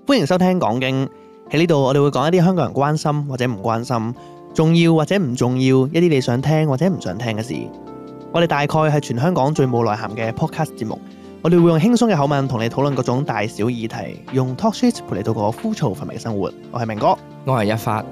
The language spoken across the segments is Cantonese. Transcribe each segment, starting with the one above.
歡迎收聽講經。喺呢度我哋會講一啲香港人關心或者唔關心，重要或者唔重要，一啲你想聽或者唔想聽嘅事。我哋大概係全香港最冇內涵嘅 podcast 節目。我哋會用輕鬆嘅口吻同你討論各種大小議題，用 talk shit 陪你度過枯燥乏味嘅生活。我係明哥， 我係一發。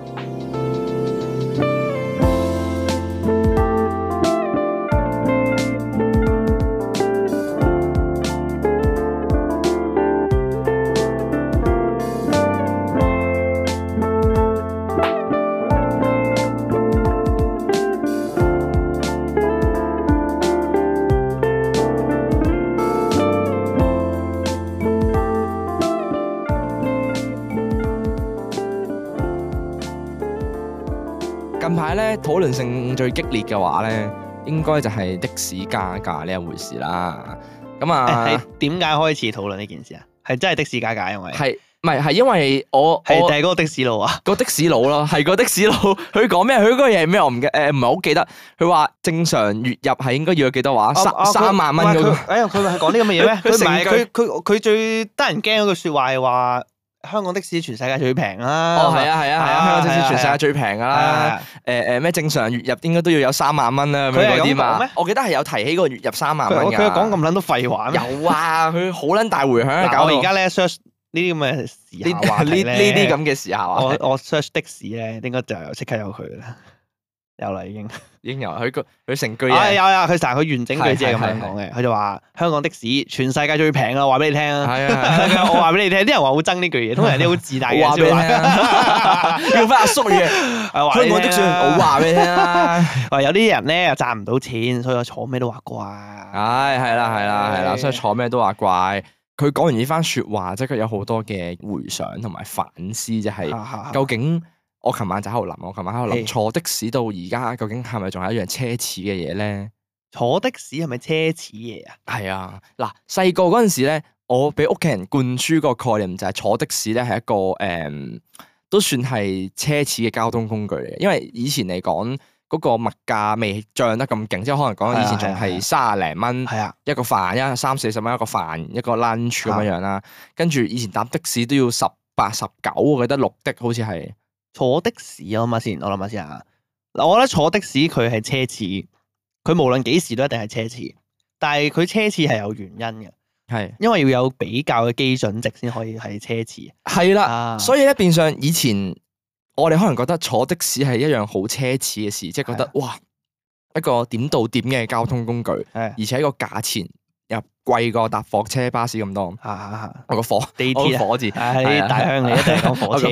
近排咧討論性最激烈嘅話咧，應該就係的士加價呢一回事啦。咁啊， 係點解開始討論呢件事啊？係真係的士加價，因為係因為我係嗰個的士佬啊？ 個的士佬咯，係個的士佬。佢講咩？佢嗰個嘢係咩？我唔係好記得。佢話正常月入係應該要有幾多話？三萬蚊嗰個。 佢係講啲咁嘅嘢咩？佢唔係佢最得人驚嗰句説話係話。香港的士全世界最平啦！ 哦，係啊，香港的士全世界最平㗎啦！咩正常月入應該都要有3萬蚊啦，咁樣嗰啲嘛。我記得係有提起個月入3萬蚊㗎。 佢講咁撚多廢話。 有啊，佢好撚大迴響啊！搞到我而家咧 search 呢啲咁嘅時下話題咧， 呢啲咁嘅時下話題。 我 search 的士咧，應該就即刻有佢啦。有啦，已經有佢成句嘢。有佢成佢完整句子係咁樣講嘅。佢就話香港的士全世界最平啊！話俾你聽啊！我話俾你聽，啲人話好憎呢句嘢，通常啲好自大嘅。 話俾你聽，用翻阿叔嘅。香港的士，我話俾你聽啊！ 話有啲人咧又賺唔到錢，所以我坐咩都話怪。 係啦，所以坐咩都話怪。佢講完呢番説話，即係有好多嘅回想同埋反思，就係究竟。我琴晚就喺度諗，坐的士到而家究竟係咪仲係一樣奢侈嘅嘢咧？ 坐的士係咪奢侈嘢啊？ 係啊，嗱，細個嗰陣時咧，我俾屋企人灌輸個概念就係坐的士咧係一個都算係奢侈嘅交通工具嚟嘅，因為以前嚟講嗰個物價未漲得咁勁，即係可能講以前仲係30零蚊一個飯，30-40蚊一個飯一個 lunch 咁樣啦，跟住以前搭的士都要18、19，我記得綠的好似係。 坐的士我諗下先啊！嗱，我覺得坐的士佢係奢侈，佢無論幾時都一定係奢侈。但係佢奢侈係有原因嘅，係因為要有比較嘅基準值先可以係奢侈。 係啦，所以咧變相以前我哋可能覺得坐的士係一樣好奢侈嘅事，即係覺得哇一個點到點嘅交通工具，而且個價錢又貴過搭火車、巴士咁多。我個地鐵火字， 喺大鄉里一定係講火車。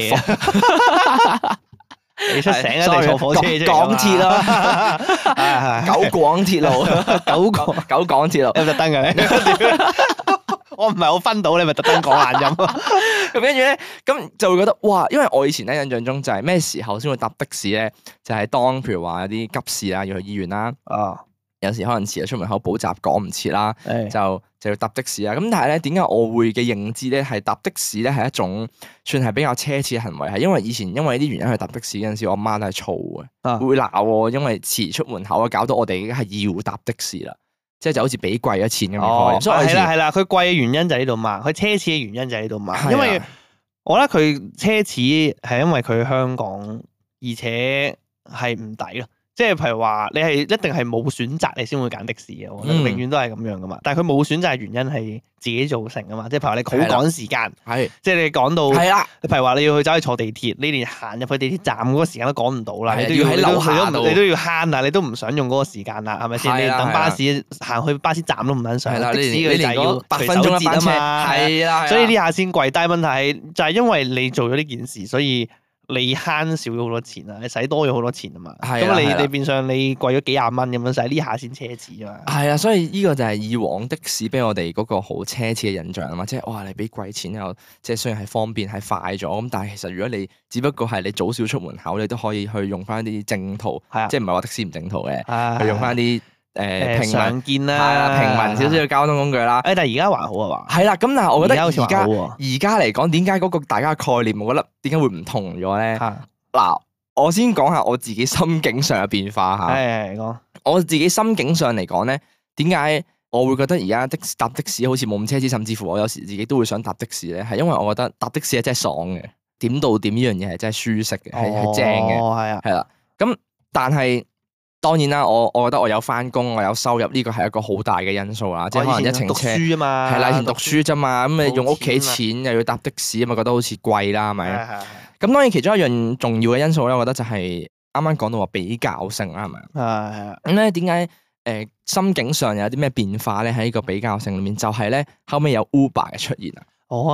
你出醒一定坐火車啫。 港鐵咯，九廣鐵路，九廣鐵路， 有特登嘅你。我唔係好分到，你咪特登講爛音。 咁跟住咧，咁就會覺得哇，因為我以前咧印象中就係咩時候先會搭的士咧？就係當譬如話有啲急事啦，要去醫院啦。有時可能遲咗出門口補習趕唔切啦，就要搭的士啦。咁但係咧，點解我會嘅認知咧係搭的士咧係一種算係比較奢侈嘅行為？係因為以前因為啲原因去搭的士嗰陣時，我媽都係嘈嘅，會鬧我，因為遲出門口啊，搞到我哋係要搭的士啦，即係就好似俾貴咗錢咁樣。 所以係啦，佢貴嘅原因就喺呢度嘛，佢奢侈嘅原因就喺呢度嘛。因為我覺得佢奢侈係因為佢香港，而且係唔抵咯。即係譬如話，你係一定係冇選擇，你先會揀的士嘅。我覺得永遠都係咁樣噶嘛。但係佢冇選擇嘅原因係自己造成噶嘛。即係譬如話你好趕時間，即係你趕到，譬如話你要去走去坐地鐵，你連行入去地鐵站嗰個時間都趕唔到啦。你都要喺樓下，你都要慳啊！你都唔想用嗰個時間啦，係咪先？你等巴士行去巴士站都唔撚想。的士佢就係要8分鐘一班車啊嘛。係啦，所以呢下先貴。但係問題就係因為你做咗呢件事，所以。你慳少咗好多錢啊！你使多咗好多錢啊嘛，咁你變相你貴咗幾廿蚊咁樣使，呢下先奢侈啊嘛。係啊，所以呢個就係以往的士俾我哋嗰個好奢侈嘅印象啊嘛，即係哇你俾貴錢又即係雖然係方便係快咗，咁但係其實如果你只不過係你早少出門口，你都可以去用翻啲正途，即係唔係話的士唔正途嘅，去用翻啲。 常見啦， 平民少少嘅交通工具啦。 但係而家還好啊嘛。 係啦，咁但係我覺得而家嚟講，點解嗰個大家嘅概念，我覺得點解會唔同咗咧？嗱，我先講下我自己心境上嘅變化嚇。係講我自己心境上嚟講咧，點解我會覺得而家搭的士好似冇咁奢侈，甚至乎我有時自己都會想搭的士咧，係因為我覺得搭的士係真係爽嘅，點到點呢樣嘢係真係舒適嘅，係正嘅，係啦。咁但係當然啦，我覺得我有翻工，我有收入，呢個係一個好大嘅因素啦。即係可能一程車， 書啊嘛， 係啦，以前讀書啫嘛，咁你用屋企錢又要搭的士，咁啊覺得好似貴啦，係咪？咁當然其中一樣重要嘅因素咧，我覺得就係啱啱講到話比較性啦，係咪？ 係。 咁咧點解心境上有啲咩變化咧？喺呢個比較性裏面，就係咧後尾有 Uber 嘅出現啊！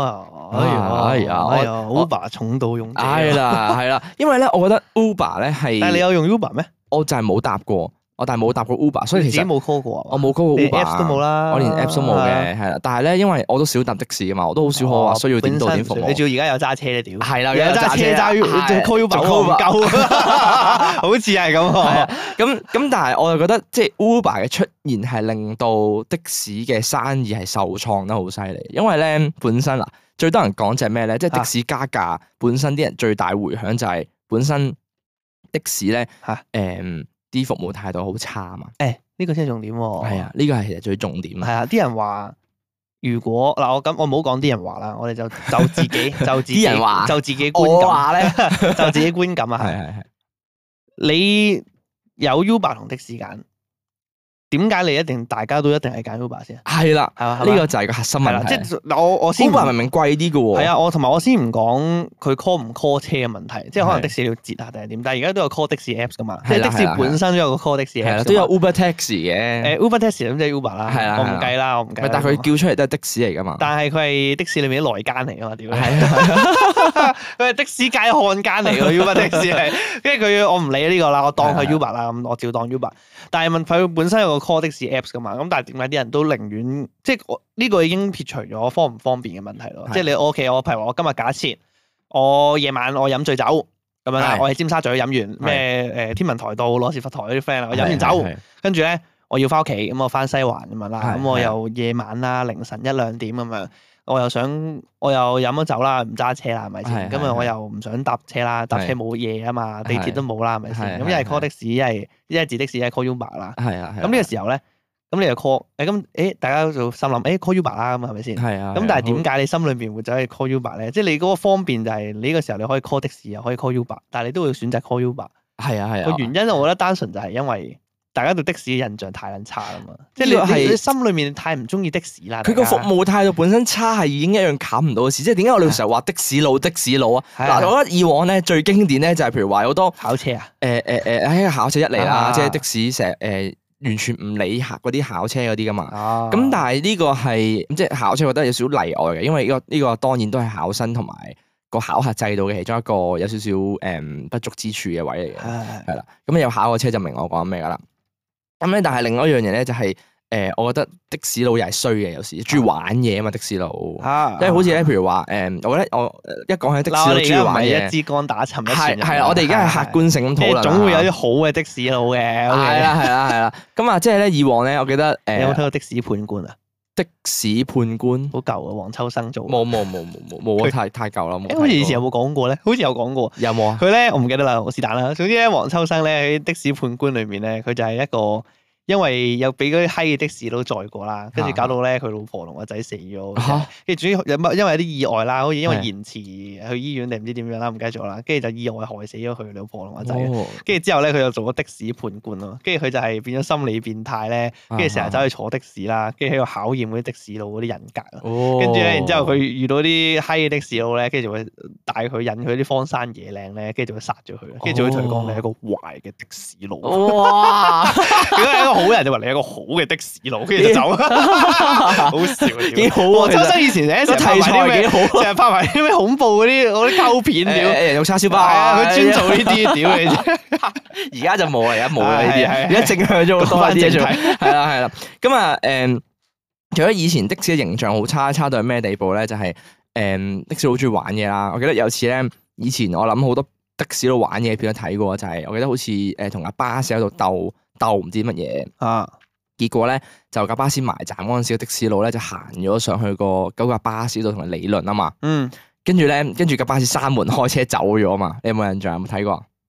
Uber 重度用者係啦，因為咧，我覺得 Uber 咧係， 但係你有用 Uber 咩？ 我就係冇搭過。但係冇搭過 Uber，所以其實冇 call 過。 我冇 call 過 Uber， 都冇啦。 我連 Apps 都冇嘅，係啦。但係咧，因為我都少搭的士噶嘛，我都好少可話需要點到點服務。 你仲要而家有揸車咧，屌！ 係啦， 有揸車揸 call Uber 唔夠，好似係咁。係啊， 咁，但係我就覺得即係 Uber 嘅出現係令到的士嘅生意係受創得好犀利，因為咧本身嗱最多人講就係咩咧，即係的士加價本身啲人最大迴響就係本身的士咧啲服務態度好差嘛？ 呢個先係重點喎。 係啊，呢個係其實最重點。 係啊，啲人話如果嗱我唔好講啲人話啦，我哋就自己啲人話就自己觀感咧，就自己觀感啊。係。你有 Uber 同的士揀，點解你大家都一定係揀 Uber 先？ 係啦，呢個就係個核心問題。 即係我先 Uber 明明貴啲嘅喎。係啊，同埋我先唔講佢 call 唔 call 車嘅問題，即係可能的士你要截下定係點，但係而家都有 call 的士 apps 噶嘛，即係的士本身都有個 call 的士 apps， 都有 Uber Taxi 嘅。 Uber Taxi 咁即係 Uber 啦， 係啦， 我唔計啦，我唔計。 但係佢叫出嚟都係的士嚟噶嘛。但係佢係的士裏面啲內奸嚟噶嘛，屌！佢係的士界漢奸嚟嘅 Uber 的士係，因為佢我唔理呢個啦，我當佢 Uber 啦，咁我照當 Uber。但係問佢本身有個 call 的士 apps 噶嘛，咁但係點解啲人都寧願即係呢個已經撇除咗方唔方便嘅問題咯？即係你我譬如話我今日假設我夜晚我飲醉酒咁樣啦，我喺尖沙咀飲完咩天文台到羅士佛台嗰啲 friend 啦，我飲完酒跟住咧我要翻屋企，咁我翻西環咁樣啦，咁我又夜晚啦凌晨1-2點咁樣，我又飲咗酒啦，唔揸車啦，係咪先？咁啊我又唔想搭車啦，搭車冇嘢啊嘛，地鐵都冇啦，係咪先？咁一係 call 的士，一係自的士，一係 call Uber 啦。係啊。咁呢個時候咧，咁你就 call 大家就心諗call Uber 啦，咁係咪先？係啊。咁但係點解你心裏邊會走去 call Uber 咧？即係你嗰個方便就係你呢個時候你可以 call 的士又可以 call Uber，但係你都會選擇 call Uber。係啊。個原因我覺得單純就係因為大家對的士嘅印象太撚差啦嘛，即係你心裏面太唔中意的士啦。佢個服務態度本身差係已經一樣冚唔到嘅事，即係點解我哋成日話的士佬啊？嗱，我覺得以往咧最經典咧就係譬如話好多考車啊，考車一嚟啦，即係的士成日完全唔理嗰啲考車嗰啲噶嘛。咁但係呢個係即係考車，我覺得有少少例外嘅，因為呢個當然都係考生同埋個考核制度嘅其中一個有少少不足之處嘅位嚟嘅，係啦。咁有考過車就明我講咩噶啦。咁咧，但係另外一樣嘢咧，就係我覺得的士佬又係衰嘅，有時中意玩嘢啊嘛，的士佬。因為好似咧，譬如話我覺得我一講起的士佬中意玩嘢，一支竿打沉一船人。係我哋而家係客觀性咁討論。總會有啲好嘅的士佬嘅。係啦。咁啊，即係咧，以往咧，我記得你有冇睇過的士判官啊？的士判官好舊啊，黃秋生做。冇，太舊啦。好似以前有冇講過咧？好似有講過。有冇啊？佢咧，我唔記得啦，我是但啦。總之咧，黃秋生咧喺的士判官裏面咧，佢就係一個因為有俾嗰啲閪嘅的士佬載過啦，跟住搞到咧佢老婆同個仔死咗。跟住主要因為有啲意外啦，好似因為延遲去醫院定唔知點樣啦，唔記得咗啦。跟住就意外害死咗佢老婆同個仔。跟住之後咧，佢就做咗的士判官咯。跟住佢就係變咗心理變態咧，跟住成日走去坐的士啦，跟住喺度考驗嗰啲的士佬嗰啲人格咯。跟住咧，然之後佢遇到啲閪嘅的士佬咧，跟住就會帶佢引佢啲荒山野嶺咧，跟住就會殺咗佢，跟住就會同佢講你係一個壞嘅的士佬。哇！如果係一個好人就話你係一個好嘅的士佬，跟住就走。好笑，幾好啊！黃秋生以前成日拍埋啲咩，成日拍埋啲咩恐怖嗰啲溝片屌，用叉燒包啊！佢專做呢啲屌你啫。而家就冇啦，而家冇啦呢啲，而家正向咗好多啲嘢做。係啦。咁啊，除咗以前的士嘅形象好差到係咩地步咧？就係的士好中意玩嘢啦。我記得有次咧，以前我諗好多的士佬玩嘢片都睇過，就係我記得好似同架巴士喺度鬥唔知乜嘢啊。結果咧就架巴士埋站嗰陣時，的士佬咧就行咗上去嗰架巴士度同佢理論啊嘛。跟住架巴士閂門開車走咗啊嘛。你有冇印象？有冇睇過？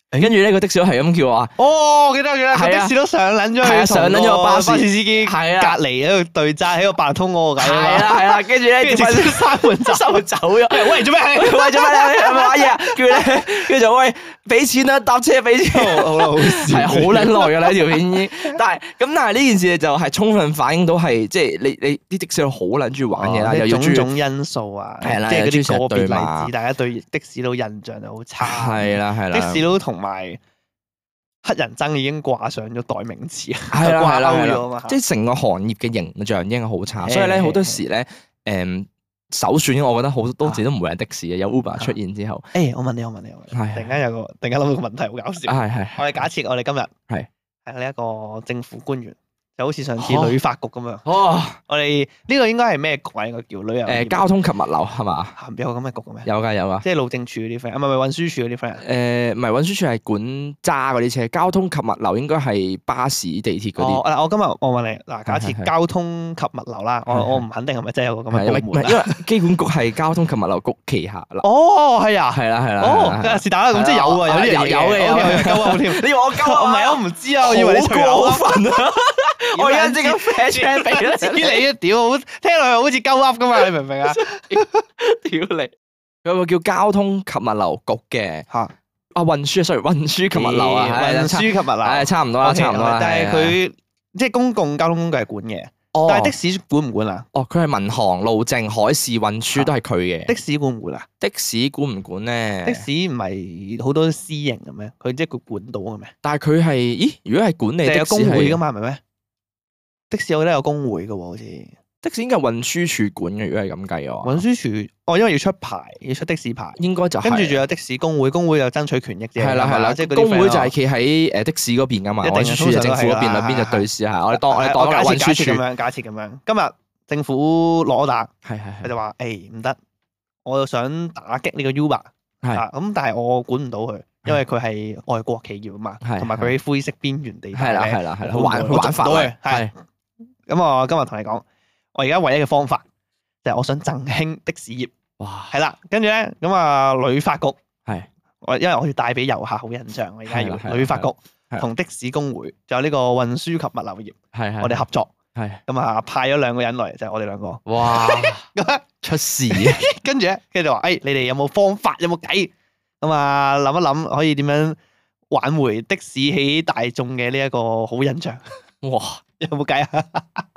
跟住呢個的士佬係咁叫話， 哦，記得個的士都上撚咗去， 上撚咗個巴士司機隔離喺度對揸喺個八達通嗰個偈係啦，跟住咧直接閂門走咗。喂，做咩？ 喂，做咩？係咪玩嘢啊？跟住咧，跟住就喂，俾錢啦，搭車俾錢。 好笑， 係好撚耐㗎啦，條片已經。但係呢件事就係充分反映到係即係你啲的士佬好撚中意玩嘢啦，又要種因素啊，即係嗰啲個別例子，大家對的士佬印象就好差。 係啦， 的士佬同埋黑人憎已經掛上咗代名詞， 係啦， 掛鈎咗嘛。 即係成個行業嘅形象已經好差，所以咧好多時咧，首選我覺得好多時都唔會係的士嘅，有 Uber 出現之後。 我問你，突然間諗到個問題好搞笑。 係。 我哋假設我哋今日係呢一個政府官員。就好似上次旅發局咁樣。 哦， 我哋呢個應該係咩局啊？應該叫旅遊交通及物流係嘛？ 有個咁嘅局嘅咩？ 有㗎。即係路政署嗰啲 friend，唔係運輸署嗰啲 friend。 唔係運輸署係管揸嗰啲車，交通及物流應該係巴士、地鐵嗰啲。 我今日我問你嗱，假設交通及物流啦，我唔肯定係咪真係有個咁嘅部門。 因為機管局係交通及物流局旗下啦。 哦，係啊， 係啦。 哦，是但啦，咁即係有啊，有啲人有嘅， 鳩添。你話我鳩啊？唔係，我唔知啊，我以為你除過分啊！ 我而家即刻 fair check 俾啦，至於你啊，屌，聽落去好似鳩噏噶嘛，你明唔明啊？ 屌你，有個叫交通及物流局嘅嚇，運輸及物流啊， 運輸及物流， 差唔多啦， 但係佢即係公共交通工具係管嘅，但係的士管唔管啊？ 佢係民航、路政、海事運輸都係佢嘅。 的士管唔管啊？ 的士管唔管咧？ 的士唔係好多私營嘅咩？佢即係佢管到嘅咩？ 但係佢係，咦？如果係管理的士有工會噶嘛？係咪咩？的士我覺得有工會嘅喎，好似的士應該係運輸署管嘅。如果係咁計嘅話， 運輸署因為要出牌，要出的士牌， 應該就係。 跟住仲有的士工會，工會又爭取權益啫。 係啦，即係工會就係企喺的士嗰邊噶嘛，運輸署就政府嗰邊，兩邊就對視下。我哋當運輸署咁樣， 假設咁樣。今日政府攞打， 佢就話唔得，我又想打擊呢個 Uber，咁但係我管唔到佢。因為佢係外國企業啊嘛，同埋佢喺灰色邊緣地帶咧， 係啦，玩法係。咁我今日同你講，我而家唯一嘅方法就係我想振興的士業。 哇， 係啦，跟住咧咁啊，旅發局係， 因為我要帶俾遊客好印象，我而家要旅發局同的士工會，仲有呢個運輸及物流業，我哋合作，咁啊派咗2個人嚟，就係我哋2個。 哇，出事！ 跟住咧，跟住就話，你哋有冇方法，有冇計？咁啊，諗一諗可以點樣挽回的士喺大眾嘅呢一個好印象？ 哇， 有冇計啊？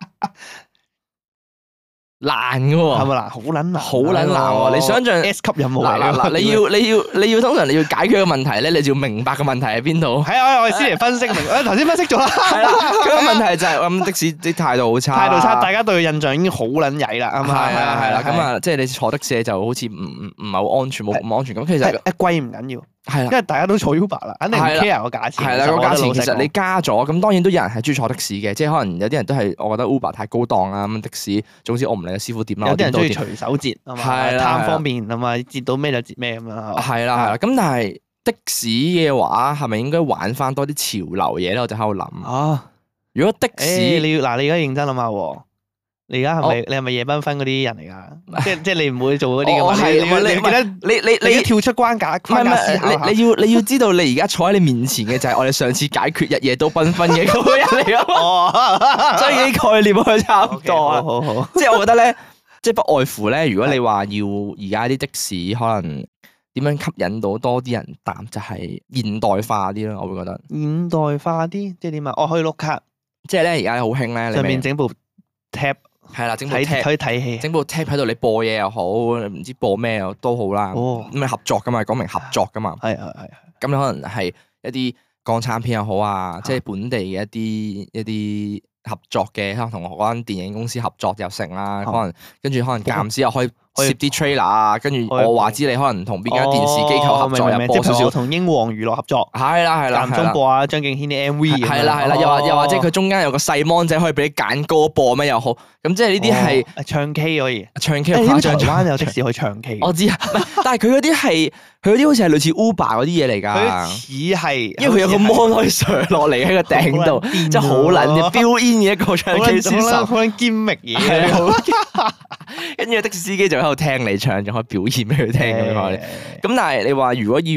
難嘅喎， 係咪難？好撚難， 好撚難喎！你想象 S 級任務嗱，你要通常你要解決個問題咧，你就要明白個問題喺邊度。 係啊，我哋先嚟分析明。頭先分析咗啦。 係啦，咁個問題就係的士啲態度好差， 大家對佢印象已經好撚曳啦。係啦，咁啊，即係你坐的士就好似唔係好安全，冇咁安全。咁其實貴唔緊要。係啦，因為大家都坐 Uber 啦，肯定唔 care 個價錢。 係啦，個價錢其實你加咗，咁當然都有人係中意坐的士嘅，即係可能有啲人都係，我覺得 Uber 太高檔啦，咁的士，總之我唔理個師傅點啦。 有啲人中意隨手截啊嘛，貪方便啊嘛，截到咩就截咩咁樣。 係啦，咁但係的士嘅話，係咪應該玩翻多啲潮流嘢咧？我就喺度諗。如果的士你而家認真諗下喎。你而家係咪夜繽紛嗰啲人嚟噶？即係你唔會做嗰啲噶嘛？你要跳出關卡思考下。 你要知道，你而家坐喺你面前嘅就係我哋上次解決日夜都繽紛嘅嗰個人嚟咯。所以啲概念係差唔多。 好。 即係我覺得咧，即係不外乎咧。如果你話要而家啲的士可能點樣吸引到多啲人搭，就係現代化啲咯。我會覺得現代化啲，即係點啊？我可以碌卡， 即係咧而家好興咧， 上面整部 tap。 係啦，整部 tap 可以睇戲， 整部 tap 喺度，你播嘢又好，唔知播咩都好啦。咁你合作噶嘛，講明合作噶嘛。 係。 咁你可能係一啲港產片又好啊，即係本地嘅一啲合作嘅，可能同嗰間電影公司合作又成啦。可能跟住可能間唔時又可以攝啲 trailer 啊，跟住我話知你可能同邊間電視機構合作又播少少， 同英皇娛樂合作。 係啦， 間中播啊張敬軒啲 MV。 係啦，又或者佢中間有個細 mon 仔可以俾你揀歌播咩又好。咁即係呢啲係唱 K 可以， 唱 K 台灣有的士可以唱 K。 我知啊，但係佢嗰啲好似係類似 Uber 嗰啲嘢嚟㗎。 佢似係， 因為佢有個 mon 可以上落嚟喺個頂度，即係好撚嘅標煙嘅一個唱 K 先生， 好撚堅密嘢。 跟住的士司機就喺度聽你唱，仲可以表現俾佢聽咁樣。咁但係你話如果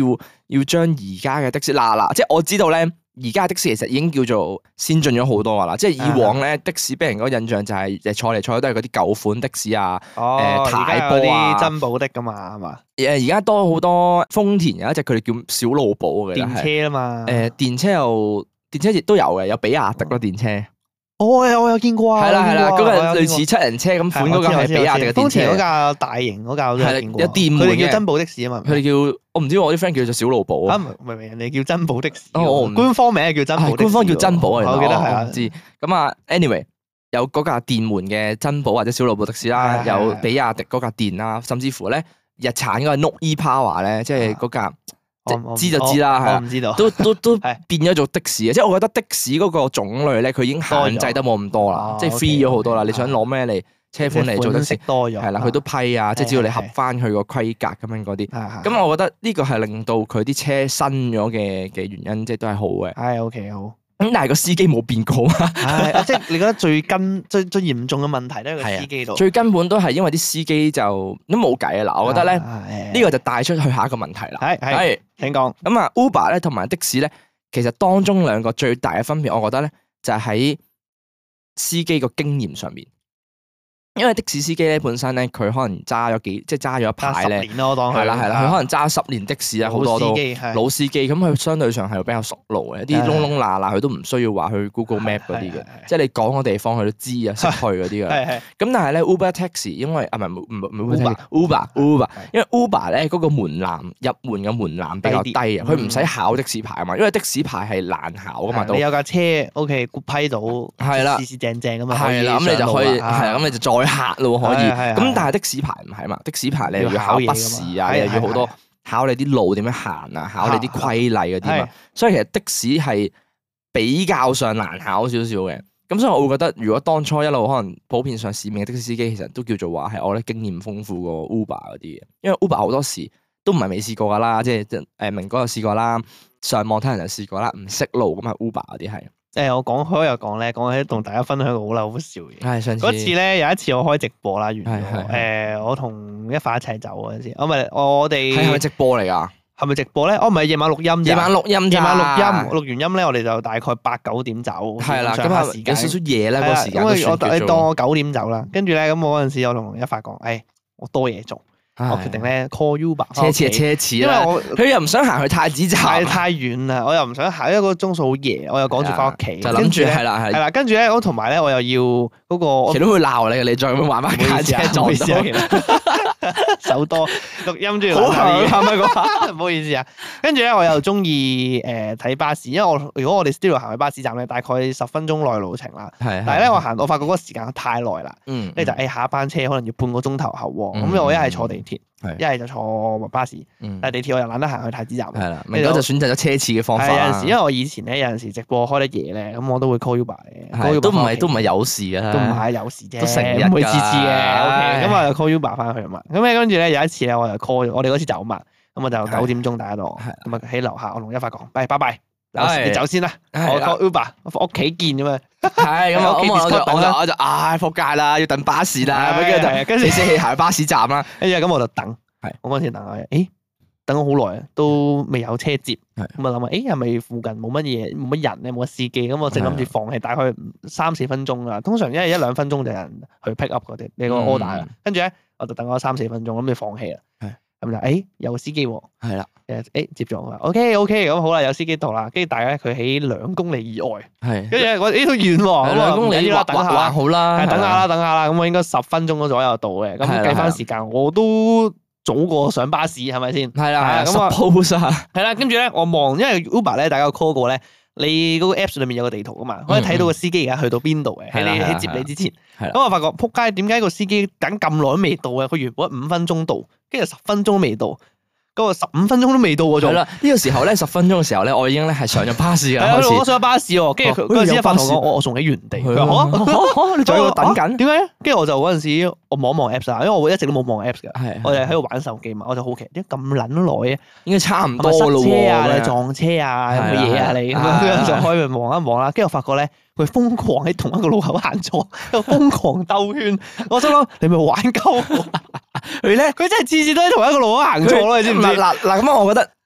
要將而家嘅的士嗱，即係我知道咧，而家嘅的士其實已經叫做先進咗好多噶啦。即係以往咧的士俾人嗰個印象就係坐嚟坐去都係嗰啲舊款的士啊，太波啊， 珍寶的噶嘛係嘛？ 而家多好多豐田有一隻佢哋叫小路寶嘅電車啊嘛。 電車亦都有嘅，有比亞迪咯電車。 我有見過啊。 係啦，嗰個類似七人車咁款嗰架係比亞迪嘅電車。豐田嗰架大型嗰架我都有見過。 有電門嘅。佢哋叫珍寶的士啊嘛。 佢哋叫我唔知我啲 friend 叫做小路寶啊。 明人哋叫珍寶的士。官方名係叫珍寶的士。 官方叫珍寶啊。 我記得係啊。 唔知咁啊 ，anyway 有嗰架電門嘅珍寶或者小路寶的士啦，有比亞迪嗰架電啦，甚至乎咧日產嗰個 Note E Power 咧，即係嗰架。知就知啦，係我唔知道， 都變咗做的士嘅，即係我覺得的士嗰個種類咧，佢已經限制得冇咁多啦，即係 free 咗好多啦。你想攞咩嚟車款嚟做的士多咗， 係啦，佢都批啊，即係只要你合翻佢個規格咁樣嗰啲。咁我覺得呢個係令到佢啲車新咗嘅原因，即係都係好嘅。 係 OK 好。 咁但係個司機冇變過啊！ 即係你覺得最嚴重嘅問題咧，個司機度最根本都係因為啲司機就都冇計啊！嗱，我覺得咧呢個就帶出去下一個問題啦。 係，請講。 咁啊，Uber 咧同埋的士咧，其實當中兩個最大嘅分別，我覺得咧就係喺司機個經驗上面。因為的士司機咧本身咧，佢可能揸咗一排咧，係啦，佢可能揸10年的士啊，好多都老司機，咁佢相對上係比較熟路嘅，啲窿窿罅罅佢都唔需要話去 Google Map 嗰啲嘅，即係你講個地方佢都知啊，識去嗰啲嘅。咁但係咧 Uber Taxi，因為唔係 Uber，因為 Uber 咧嗰個門檻入門嘅門檻比較低啊，佢唔使考的士牌啊嘛，因為的士牌係難考噶嘛。你有架車 OK 批到，係啦，正咁嘛， 係啦，咁你就可以係啦，咁你就再客咯可以，咁但係的士牌唔係嘛，的士牌你又要考筆試啊，你又要好多考你啲路點樣行啊，考你啲規例嗰啲嘛，所以其實的士係比較上難考少少嘅。咁所以我會覺得，如果當初一路可能普遍上市面嘅的士司機，其實都叫做話係我覺得經驗豐富過 Uber 嗰啲嘅，因為 Uber 好多時都唔係未試過噶啦，即係明哥有試過啦，上網睇人就試過啦，唔識路咁啊 Uber 嗰啲係。我講開又講咧，講起同大家分享個好笑嘅。 係上次嗰次咧，有一次我開直播啦，完咗。我同一發一齊走嗰陣時，我哋係咪直播嚟㗎？ 係咪直播咧？唔係夜晚錄音。 夜晚錄音， 錄完音咧，我哋就大概8、9點走。係啦，咁啊有少少夜啦個時間。你當我9點走啦，跟住咧咁我嗰陣時我同一發講，我多嘢做。我決定咧 call Uber， 奢侈啦，因為佢又唔想行去太子站， 太遠啦，我又唔想行，因為嗰個鐘數好夜，我又趕住翻屋企， 就諗住係啦， 跟住咧，我同埋咧，我又要嗰個， 其實都會鬧你，你再咁玩翻架車撞到， 手多錄音中好響係咪講？唔好意思啊，跟住咧，我又中意睇巴士，因為如果我哋 studio 行去巴士站咧，大概10分鐘內路程啦，但係咧我發覺嗰個時間太耐啦，咧就下一班車可能要半個鐘頭後喎，咁我一係坐地鐵。一係就坐巴士，但係地鐵我又懶得行去太子站。係啦，明哥就選擇咗奢侈嘅方法。有陣時，因為我以前咧有陣時直播開得夜咧，咁我都會 call Uber 嘅。都唔係有事嘅，都唔係有事啫，都成日唔會次嘅。OK，咁我就 call Uber 翻去嘛。咁跟住咧有一次咧，我就 call 我哋嗰次走嘛，咁我就9點鐘打到，咁啊喺樓下我同一發講，拜拜。你走先啦，我 call Uber，屋企見咁嘛。係咁我就仆街啦，要等巴士啦，跟住死氣行去巴士站啦，跟住咁我就等，我嗰陣時等等咗好耐都未有車接，咁啊諗下，係咪附近冇乜嘢，冇乜人咧，冇乜司機，咁我正諗住放棄，大概3、4分鐘啦，通常1、2分鐘就有人去 pick up 嗰啲你個 order 啦，跟住咧我就等咗3、4分鐘，諗住放棄啦。咁就有司機喎，係啦，接咗我話 OK，咁好啦，有司機到啦，跟住大家佢喺2公里以外，跟住我都遠喎，咁2公里啦，等下啦，好啦，等下啦，咁我應該10分鐘左右到嘅，咁計翻時間我都早過上巴士係咪先？係啦，咁啊 suppose 係啦，跟住咧我望，因為 Uber 咧大家 call 過咧，你嗰個 Apps 裏面有個地圖噶嘛，可以睇到個司機而家去到邊度嘅，喺接你之前，咁我發覺撲街，點解個司機等咁耐都未到嘅？佢原本5分鐘到。跟住10分鐘都未到，嗰個15分鐘都未到嗰種。係啦，呢個時候咧10分鐘嘅時候咧，我已經咧係上咗巴士㗎。係啊，我上咗巴士喎。跟住佢嗰陣時一發同我仲喺原地。佢話你仲喺度等緊？點解？跟住我就嗰陣時我望一望 Apps 啊，因為我一直都冇望 Apps 㗎。我哋喺度玩手機嘛，我就好奇點解咁撚耐啊？應該差唔多咯喎。塞車啊，你撞車啊，有乜嘢啊你？咁樣就開門望一望啦。跟住我發覺咧，佢瘋狂喺同一個路口行錯，又瘋狂兜圈。我心諗你咪玩鳩我。佢真係次次都喺同一個路口行錯咯，你知唔知？嗱咁我覺得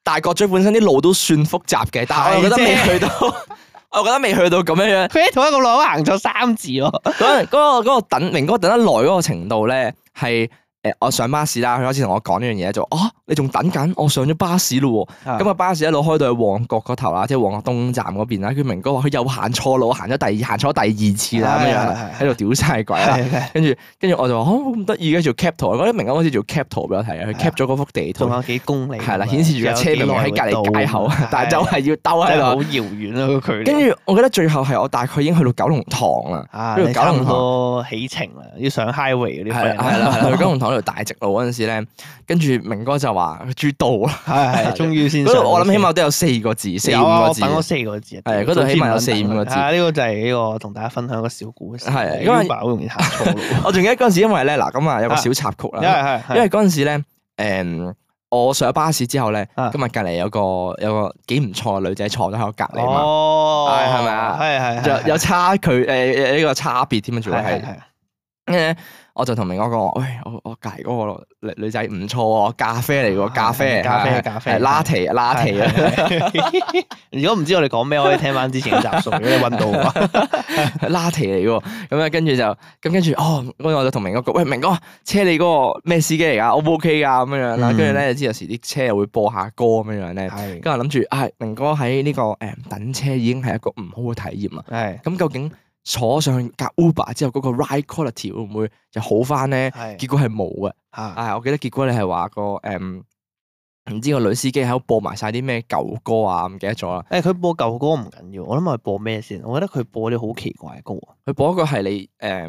大角咀本身啲路都算複雜嘅，但係我覺得未去到，我覺得未去到咁樣樣。 佢喺同一個路口行錯3次咯。 嗰個等明哥等得耐嗰個程度咧，係我上巴士啦，佢開始同我講呢樣嘢就你仲等緊？我上咗巴士咯喎。咁個巴士一路開到去旺角嗰頭啦，即係旺角東站嗰邊啦。佢明哥話佢又行錯路，行錯第2次啦咁樣，喺度屌晒鬼啦。跟住我就話咁得意嘅，做 cap 圖，我覺得明哥好似做 cap 圖俾我睇啊，佢 cap 咗嗰幅地圖， 仲有幾公里， 係啦，顯示住架車明明喺隔離街口，但係就係要兜喺度， 好遙遠咯個距離。 跟住我覺得最後係我大概已經去到九龍塘啦， 跟住九龍塘起程啦，要上 highway 嗰啲 friend。 係啦，去九龍塘嗰條大直路嗰陣時咧，跟住明哥就話佢終於到啦， 係終於先。 嗰度我諗起碼都有4個字、4-5個字。 等咗4個字。 係嗰度起碼有4-5個字。 呢個就係呢個同大家分享個小故事。 係因為好容易行錯路。 我仲記得嗰陣時，因為咧嗱咁啊有個小插曲啦，因為嗰陣時咧我上咗巴士之後咧，今日隔離有個幾唔錯嘅女仔坐咗喺我隔離嘛，係咪啊？係有差距呢個差別添啊，仲係。跟住咧，我就同明哥講：喂，我隔離嗰個女仔唔錯喎，咖啡嚟喎，咖啡，拉提啊！如果唔知我哋講咩，可以聽翻之前嘅集數，如果你揾到嘅話， 拉提嚟喎。咁咧，跟住我就同明哥講：喂，明哥，車你嗰個咩司機嚟㗎？O 唔 OK 㗎？咁樣啦。跟住咧，你知有時啲車又會播下歌咁樣咧。跟住諗住，明哥喺呢個等車已經係一個唔好嘅體驗啦。咁究竟坐上架 Uber 之後，嗰個 ride quality 會唔會就好翻咧？結果係冇嘅。我記得結果你係話唔知個女司機喺度播埋晒啲咩舊歌啊，唔記得咗啦。 佢播舊歌唔緊要，我諗佢播咩先？我覺得佢播啲好奇怪嘅歌啊。 佢播一個係你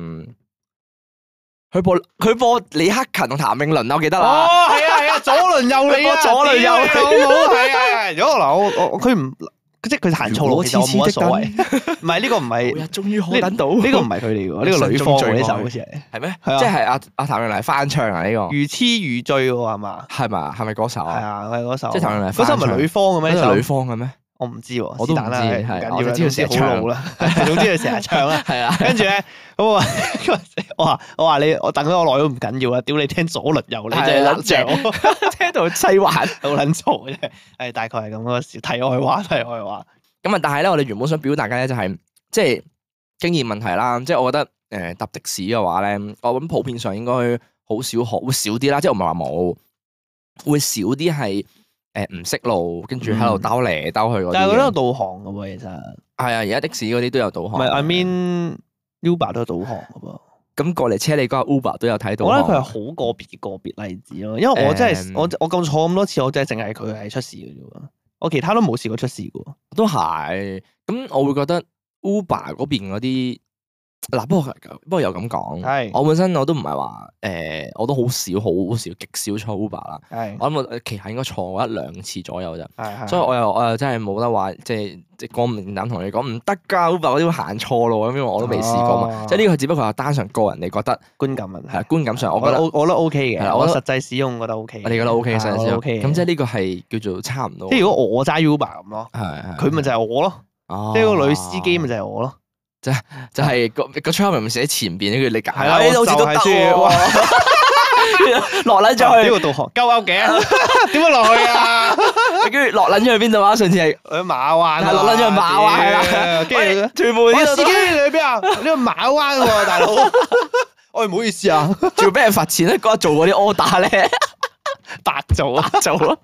佢播李克勤同譚詠麟，我記得啦。 係啊，左輪右你啊，左輪右你，係。如果嗱佢唔。即係佢行錯路，其實我冇乜所謂。唔係呢個唔係， 終於可等到呢個唔係佢哋喎，呢個女方嘅呢首好似係咩？即係阿譚詠麟翻唱啊呢個。如痴如醉喎係嘛？係嘛？係咪嗰首啊？係啊，係嗰首。即係譚詠麟嗰首唔係女方嘅咩？呢首女方嘅咩？我唔知喎，我都唔知，係我就知佢成日唱啦。總之佢成日唱啦。係啊，跟住咧，我話你，我等咗我耐都唔緊要啦。屌你聽左輪右你真係撚正，聽到西環好撚嘈嘅啫。係大概係咁個事。題外話。咁啊，但係咧，我哋原本想表達嘅咧就係即係經驗問題啦。即係我覺得搭的士嘅話咧，我諗普遍上應該好少會少啲啦。即係我唔係話冇，會少啲係。唔識路，跟住喺度兜嚟兜去嗰啲。 但係佢都有導航嘅喎，其實。係啊， 而家的士嗰啲都有導航。 唔係，I mean Uber 都有導航嘅噃。 咁過嚟車你嗰個 Uber 都有睇到。 我覺得佢係好個別例子咯，因為我真係我咁坐咁多次，我真係淨係佢係出事嘅啫喎，我其他都冇試過出事嘅喎。 都係，咁我會覺得 Uber 嗰邊嗰啲。嗱，不過又咁講，我本身我都唔係話我都好少極少坐 Uber 啦。我諗我旗下應該坐過1-2次左右啫。所以我又真係冇得話，即係光明膽同你講唔得㗎 Uber 嗰啲會行錯路咁，因為我都未試過嘛。即係呢個只不過係單純個人你覺得觀感問題。係觀感上，我覺得 OK 嘅。 我實際使用覺得 OK。你覺得 OK 實際使用 OK。咁即係呢個係叫做差唔多。 即係如果我揸 Uber 咁咯，佢咪就係我咯。即係個女司機咪就係我咯。 就係個 traffic 咪寫喺前邊，跟住你揀， 好似都得喎。 落撚咗去呢個導航鳩嘅，點樣落去啊？ 跟住落撚咗去邊度啊？上次係去馬灣， 係落撚咗去馬灣係啦。跟住全部啲司機你去邊啊？呢個馬灣喎，大佬。唔好意思啊， 仲要俾人罰錢咧。嗰日做嗰啲 order 咧，白做咯。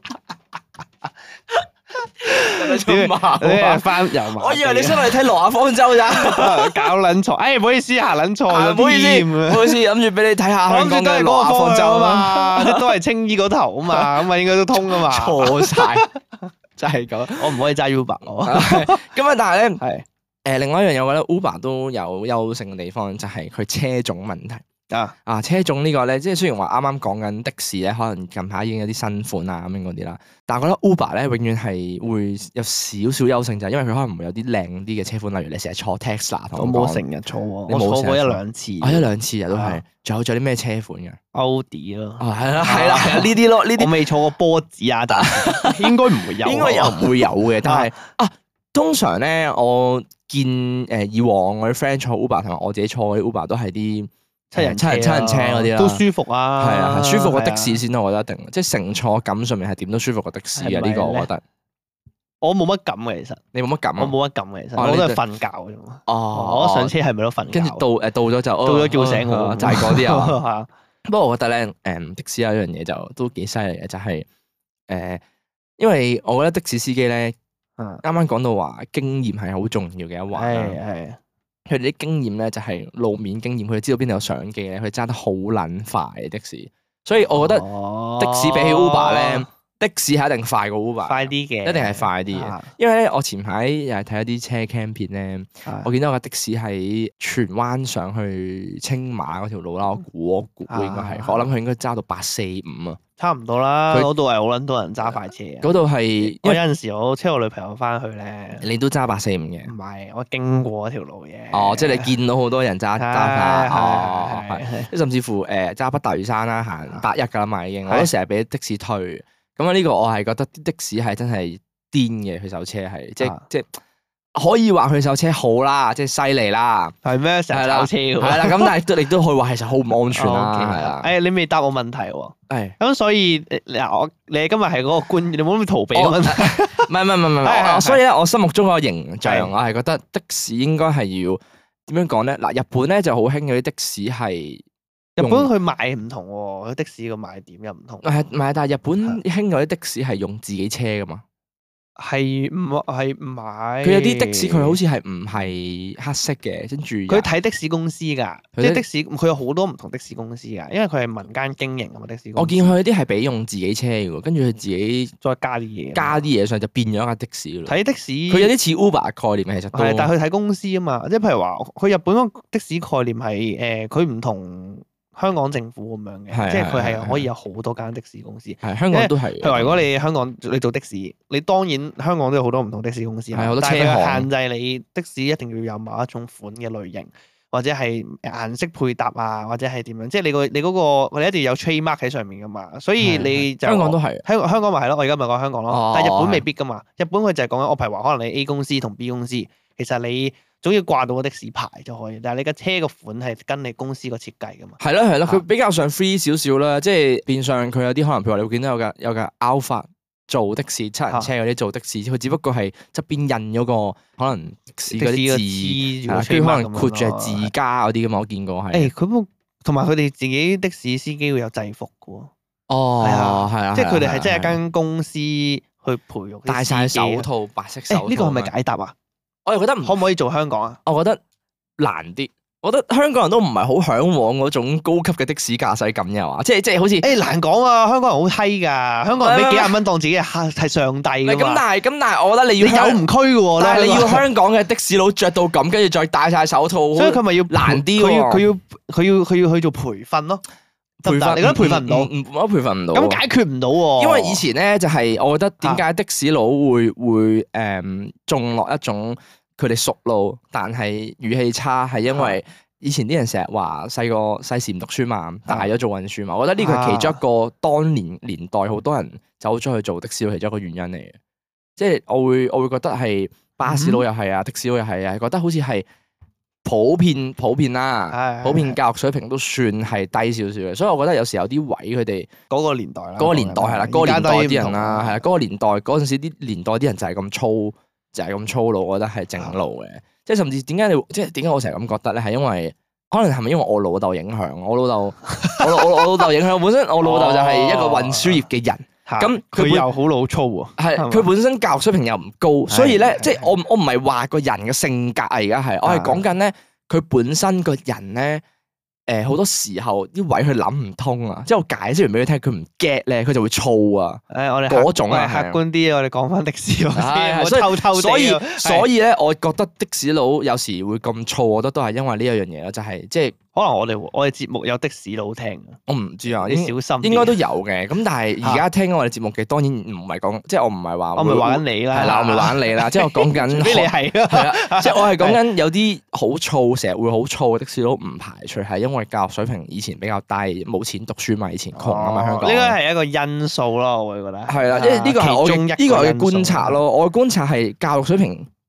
翻油麻， 我以為你想嚟睇《挪亞方舟》咋？ 搞撚錯，唔好意思，行撚錯， 唔好意思，諗住俾你睇下香港嘅《挪亞方舟》啊嘛， 都係青衣嗰頭啊嘛，咁啊應該都通啊嘛， 錯晒，真係咁， 我唔可以揸 Uber 咁啊，但係咧，另外一樣嘢，我覺得 Uber 都有優勝嘅地方，就係佢車種問題。車種呢個咧，即係雖然話啱啱講緊的士咧，可能近排已經有啲新款啊咁樣嗰啲啦，但係我覺得 Uber 咧永遠係會有少少優勝，就係因為佢可能會有啲靚啲嘅車款，例如你成日坐 Tesla， 我冇成日坐，我坐過1-2次， 1-2次啊都係。仲有啲咩車款嘅？ 奧迪咯， 係啦，呢啲咯，呢啲我未坐過波子啊，但係應該唔會有， 應該又唔會有嘅。但係通常咧，我見以往我啲 friend 坐 Uber 同埋我自己坐嗰啲 Uber 都係啲。 七人車嗰啲啦， 都舒服啊。 係啊，係舒服過的士先咯，我覺得一定，即係乘坐感上面係點都舒服過的士嘅呢個，我覺得。 我冇乜感嘅，其實。 你冇乜感？ 我冇乜感嘅，其實。我都係瞓覺啫嘛。我上車係咪都瞓覺？ 跟住到咗就到咗叫醒我， 就係嗰啲啊。不過我覺得咧，的士有一樣嘢就都幾犀利嘅，就係因為我覺得的士司機咧，啱啱講到話經驗係好重要嘅一環。 係。 佢哋啲經驗咧就係路面經驗，佢哋知道邊度有相機咧，佢揸得好撚快的士。所以我覺得的士比起 Uber 咧，的士係一定快過 Uber， 快啲嘅， 一定係快啲嘅。因為咧，我前排又係睇一啲車 cam 片咧，我見到有架的士喺荃灣上去青馬嗰條路啦，我估應該係，我諗佢應該揸到845啊， 差唔多啦。嗰度係好撚多人揸快車。 嗰度係我有陣時我車我女朋友翻去咧， 你都揸845嘅？ 唔係，我經過嗰條路嘅。 哦，即係你見到好多人揸快，係，甚至乎揸北大嶼山啦，行81噶啦嘛已經，我都成日俾的士推。咁啊，呢個我係覺得啲的士係真係癲嘅，佢手車係即係可以話佢手車好啦，即係犀利啦。係咩？成日炒車㗎？係啦，咁但係亦都可以話其實好唔安全啦。係啦。你未答我問題喎。係。咁所以嗱，你今日係嗰個你冇咁逃避個問題。唔係。所以咧，我心目中嗰個形象，我係覺得的士應該係要點樣講咧？嗱，日本咧就好興嗰啲的士係。日本佢賣唔同喎，佢的士個賣點又唔同。係，但係日本興嗰啲的士係用自己車噶嘛？係唔係？佢有啲的士佢好似係唔係黑色嘅，跟住佢睇的士公司㗎，即係的士佢有好多唔同的士公司㗎，因為佢係民間經營㗎嘛的士公司。我見佢有啲係俾用自己車嘅喎，跟住佢自己再加啲嘢上就變咗一架的士咯。睇的士佢有啲似 Uber 概念其實都係，但係佢睇公司啊嘛，即係譬如話佢日本嗰個的士概念係佢唔同香港政府咁樣嘅，即係佢係可以有好多間的士公司。係香港都係。譬如話，如果你香港你做的士，你當然香港都有好多唔同的士公司。係好多車行。但係佢限制你的士一定要有某一種款嘅類型，或者係顏色配搭啊，或者係點樣？即係你嗰個你一定要有 trademark 喺上面噶嘛。所以你就香港都係。香港咪係咯，我而家咪講香港咯。但係日本未必噶嘛。日本佢就係講緊我譬如話，可能你 A 公司同 B 公司，其實你總要掛到個的士牌就可以，但係你架車個款係跟你公司個設計噶嘛。係咯，佢比較上 free 少少啦，即係變相佢有啲可能譬如話你會見到有架 Alpha 做的士七人車嗰啲做的士，佢只不過係側邊印咗個可能的士嗰啲字，跟住可能括住係自家嗰啲噶嘛，我見過係。佢同埋佢哋自己的士司機會有制服噶喎。哦，係啊，即係佢哋係真係一間公司去培育，戴晒手套，白色手套。呢個係咪解答啊？我又覺得可唔可以做香港啊？我覺得難啲。我覺得香港人都唔係好嚮往嗰種高級嘅的士駕駛感嘅話，即係好似難講啊！香港人好閪㗎，香港人俾幾廿蚊當自己係上帝㗎嘛。咁但係我覺得你要有唔區嘅喎。但係你要香港嘅的士佬着到咁，跟住再戴晒手套，所以佢咪要難啲喎。佢要去做培訓咯。培訓你覺得培訓唔到？我培訓唔到。咁解決唔到喎。因為以前咧就係我覺得點解的士佬會種落一種佢哋熟路，但係語氣差，係因為以前啲人成日話細個細時唔讀書嘛，大咗做運輸嘛。我覺得呢個係其中一個當年代好多人走咗去做的士佬其中一個原因嚟嘅。即係我會覺得係巴士佬又係啊，的士佬又係啊，覺得好似係普遍啦，普遍教育水平都算係低少少嘅。所以我覺得有時有啲位佢哋嗰個年代啦，嗰個年代係啦，嗰個年代啲人啦，係啊，嗰個年代嗰陣時啲年代啲人就係咁粗。就係咁粗魯，我覺得係正路嘅。即係甚至點解我成日咁覺得咧？係因為可能係咪因為我老豆影響？我老豆影響本身，我老豆就係一個運輸業嘅人。咁佢又好老粗喎。係佢本身教育水平又唔高，所以咧，即係我唔係話個人嘅性格啊，而家係我係講緊咧，佢本身個人咧。好多時候啲位佢諗唔通啊，即係我解釋完俾佢聽，佢唔 get 咧，佢就會燥啊。我哋嗰種係客觀啲，我哋講翻的士佬先，所以咧，我覺得的士佬有時會咁燥，我覺得都係因為呢一樣嘢咯，就係即係可能我哋節目有的士佬聽，我唔知啊，啲小心應該都有嘅。咁但係而家聽我哋節目嘅，當然唔係講，即係我唔係話我唔係話緊你啦，係啦，我唔係話緊你啦，即係我講緊，你係啊，即係我係講緊有啲好燥，成日會好燥嘅的士佬，唔排除係因為教育水平以前比較低，冇錢讀書嘛，以前窮啊嘛，香港呢個係一個因素咯，我會覺得係啦，因為呢個係我嘅觀察咯。我嘅觀察係教育水平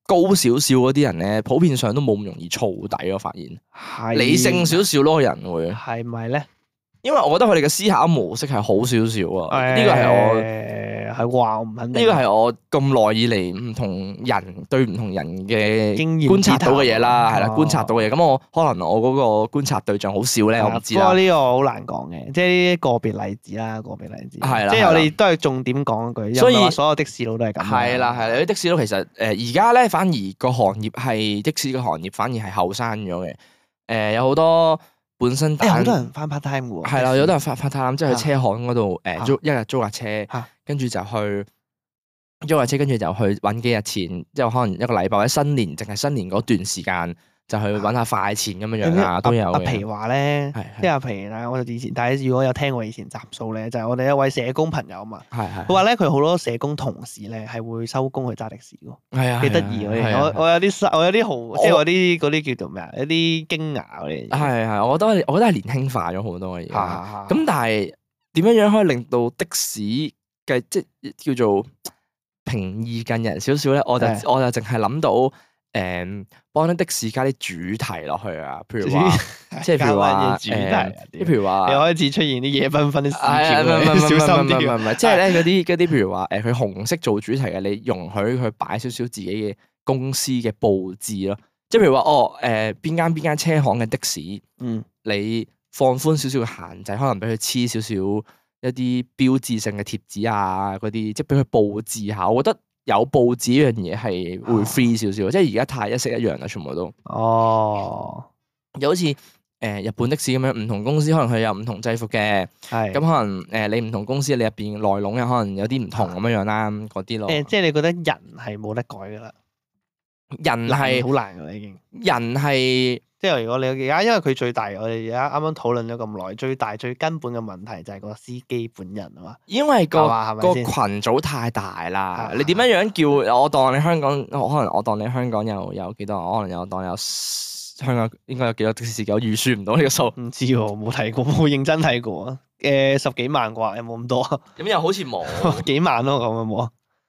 高少少嗰啲人咧，普遍上都冇咁容易燥底咯。發現係理性少少咯，人會係咪咧？ 因為我覺得佢哋嘅思考模式係好少少啊。呢個係我係話我唔肯定。 呢個係我咁耐以嚟唔同人對唔同人嘅經驗觀察到嘅嘢啦，係啦， 哦觀察到嘅嘢。咁我可能我嗰個觀察對象好少咧，我唔知啦。 不過呢個好難講嘅，即係啲個別例子啦，個別例子。 係啦即係我哋都係重點講一句， 所以又唔係話所有的士佬都係咁。 係啦，係啦，啲的士佬其實而家咧反而個行業係的士嘅行業，反而係後生咗嘅。有好多本身好多人翻 part time 嘅喎。 係啦，有啲人翻 part time，即係去車行嗰度租一日租架車，跟住就去租架車，跟住就去揾幾日錢，即係可能一個禮拜或者新年，淨係新年嗰段時間就去揾下快錢咁樣樣啊，都有嘅。 阿皮話咧，即係阿皮啦，我以前大家如果有聽過以前集數咧，就係我哋一位社工朋友啊嘛。佢話咧，佢好多社工同事咧係會收工去揸的士喎。係啊，幾得意嗰啲。我有啲好，即係我啲嗰啲叫做咩啊？有啲驚訝嗰啲。 係，我覺得係年輕化咗好多嘅嘢。咁但係點樣樣可以令到的士嘅即係叫做平易近人少少咧？我就淨係諗到。幫啲的士加啲主題落去啊，譬如話，即係譬如話，即係譬如話， 你開始出現啲夜繽紛啲事件， 小心啲。 唔係，即係咧嗰啲，譬如話，佢紅色做主題嘅，你容許佢擺少少自己嘅公司嘅佈置咯。即係譬如話，邊間車行嘅的士，你放寬少少嘅限制，可能俾佢黐少少一啲標誌性嘅貼紙啊，嗰啲，即係俾佢佈置下，我覺得。有報紙呢樣嘢係會 free 少少，即係而家太一式一樣啦，全部都。又好似日本的士咁樣，唔同公司可能佢有唔同制服嘅，咁可能你唔同公司你入邊內籠又可能有啲唔同咁樣樣啦，嗰啲咯。 即係你覺得人係冇得改噶啦？ 人係好難噶啦，已經。 人係。 即係如果你而家，因為佢最大，我哋而家啱啱討論咗咁耐，最大最根本嘅問題就係個司機本人啊嘛。因為個群組太大啦，你點樣樣叫我當你香港，可能我當你香港有幾多？我可能有當有香港應該有幾多的士司機？我預算唔到呢個數。唔知喎，冇睇過，冇認真睇過啊。10幾萬啩，有冇咁多？ 咁又好似冇幾萬咯，咁有冇啊？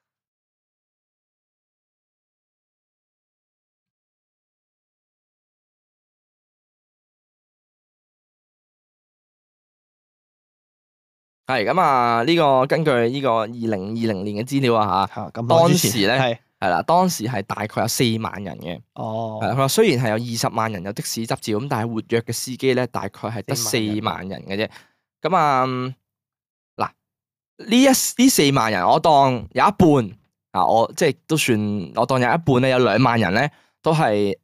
係咁啊！呢個根據呢個2020年嘅資料啊嚇，當時咧係啦，當時係大概有4萬人嘅。係佢話雖然係有20萬人有的士執照，咁但係活躍嘅司機咧，大概係得4萬人嘅啫。咁啊嗱，呢4萬人，我當有一半啊，我即係都算，我當有一半咧，有2萬人咧都係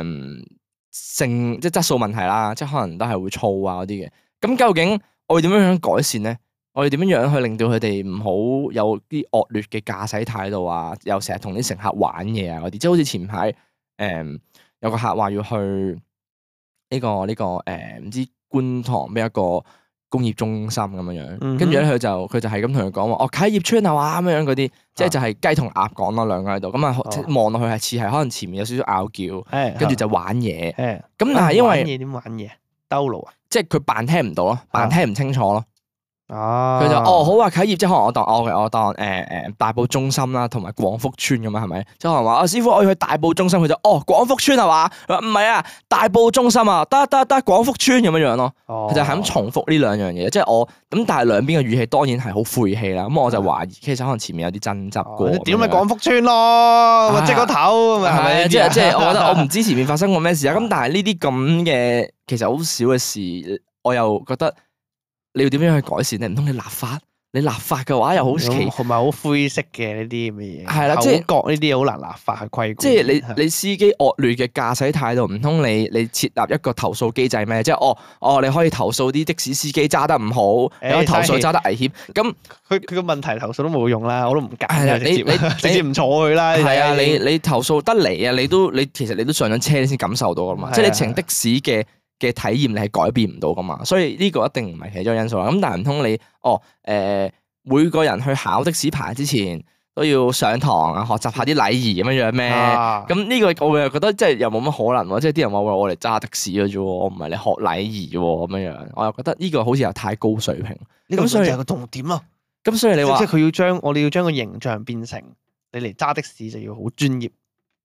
即係質素問題啦，即係可能都係會燥啊嗰啲嘅。咁究竟我哋點樣樣改善咧？我哋點樣樣去令到佢哋唔好有啲惡劣嘅駕駛態度啊？又成日同啲乘客玩嘢啊嗰啲，即係好似前排有個客話要去呢個唔知觀塘邊一個工業中心咁樣樣，跟住咧佢就係咁同佢講話，啟業邨啊哇咁樣嗰啲，即係就係雞同鴨講咯，兩個喺度，咁啊望落去係似係可能前面有少少拗撬，跟住就玩嘢。咁但係因為點玩嘢？兜路啊？ 即係佢扮聽唔到咯，扮聽唔清楚咯。佢就好啊！啟業即係可能我當大埔中心啦，同埋廣福邨咁啊，係咪？即係可能話師傅我要去大埔中心，佢就廣福邨係嘛？佢話唔係啊，大埔中心啊，得廣福邨咁樣樣咯。佢就係咁重複呢兩樣嘢，即係我咁，但係兩邊嘅語氣當然係好晦氣啦。咁我就懷疑其實可能前面有啲爭執過。 點咪廣福邨咯？即個頭係咪？ 即係我覺得我唔知前面發生過咩事啊。咁但係呢啲咁嘅其實好少嘅事，我又覺得。你要點樣去改善咧？唔通你立法？你立法嘅話又好奇， 同埋好灰色嘅呢啲咁嘅嘢。係啦， 即係覺呢啲好難立法去規管。 即係你司機惡劣嘅駕駛態度，唔通你設立一個投訴機制咩？即係你可以投訴啲的士司機揸得唔好，你可以投訴揸得危險。咁佢個問題投訴都冇用啦，我都唔揀。你直接唔坐佢啦。 係啊，你投訴得嚟啊，你其實你都上咗車先感受到噶嘛。即係你乘的士嘅體驗你係改變唔到噶嘛，所以呢個一定唔係其中因素啦。咁但係唔通你每個人去考的士牌之前都要上堂啊，學習下啲禮儀咁樣樣咩？咁呢個我又覺得即係又冇乜可能喎。即係啲人話我嚟揸的士嘅啫喎，我唔係嚟學禮儀喎咁樣樣。我又覺得呢個好似又太高水平。 咁所以就係個重點咯。 咁所以你話即係我哋要將個形象變成你嚟揸的士就要好專業。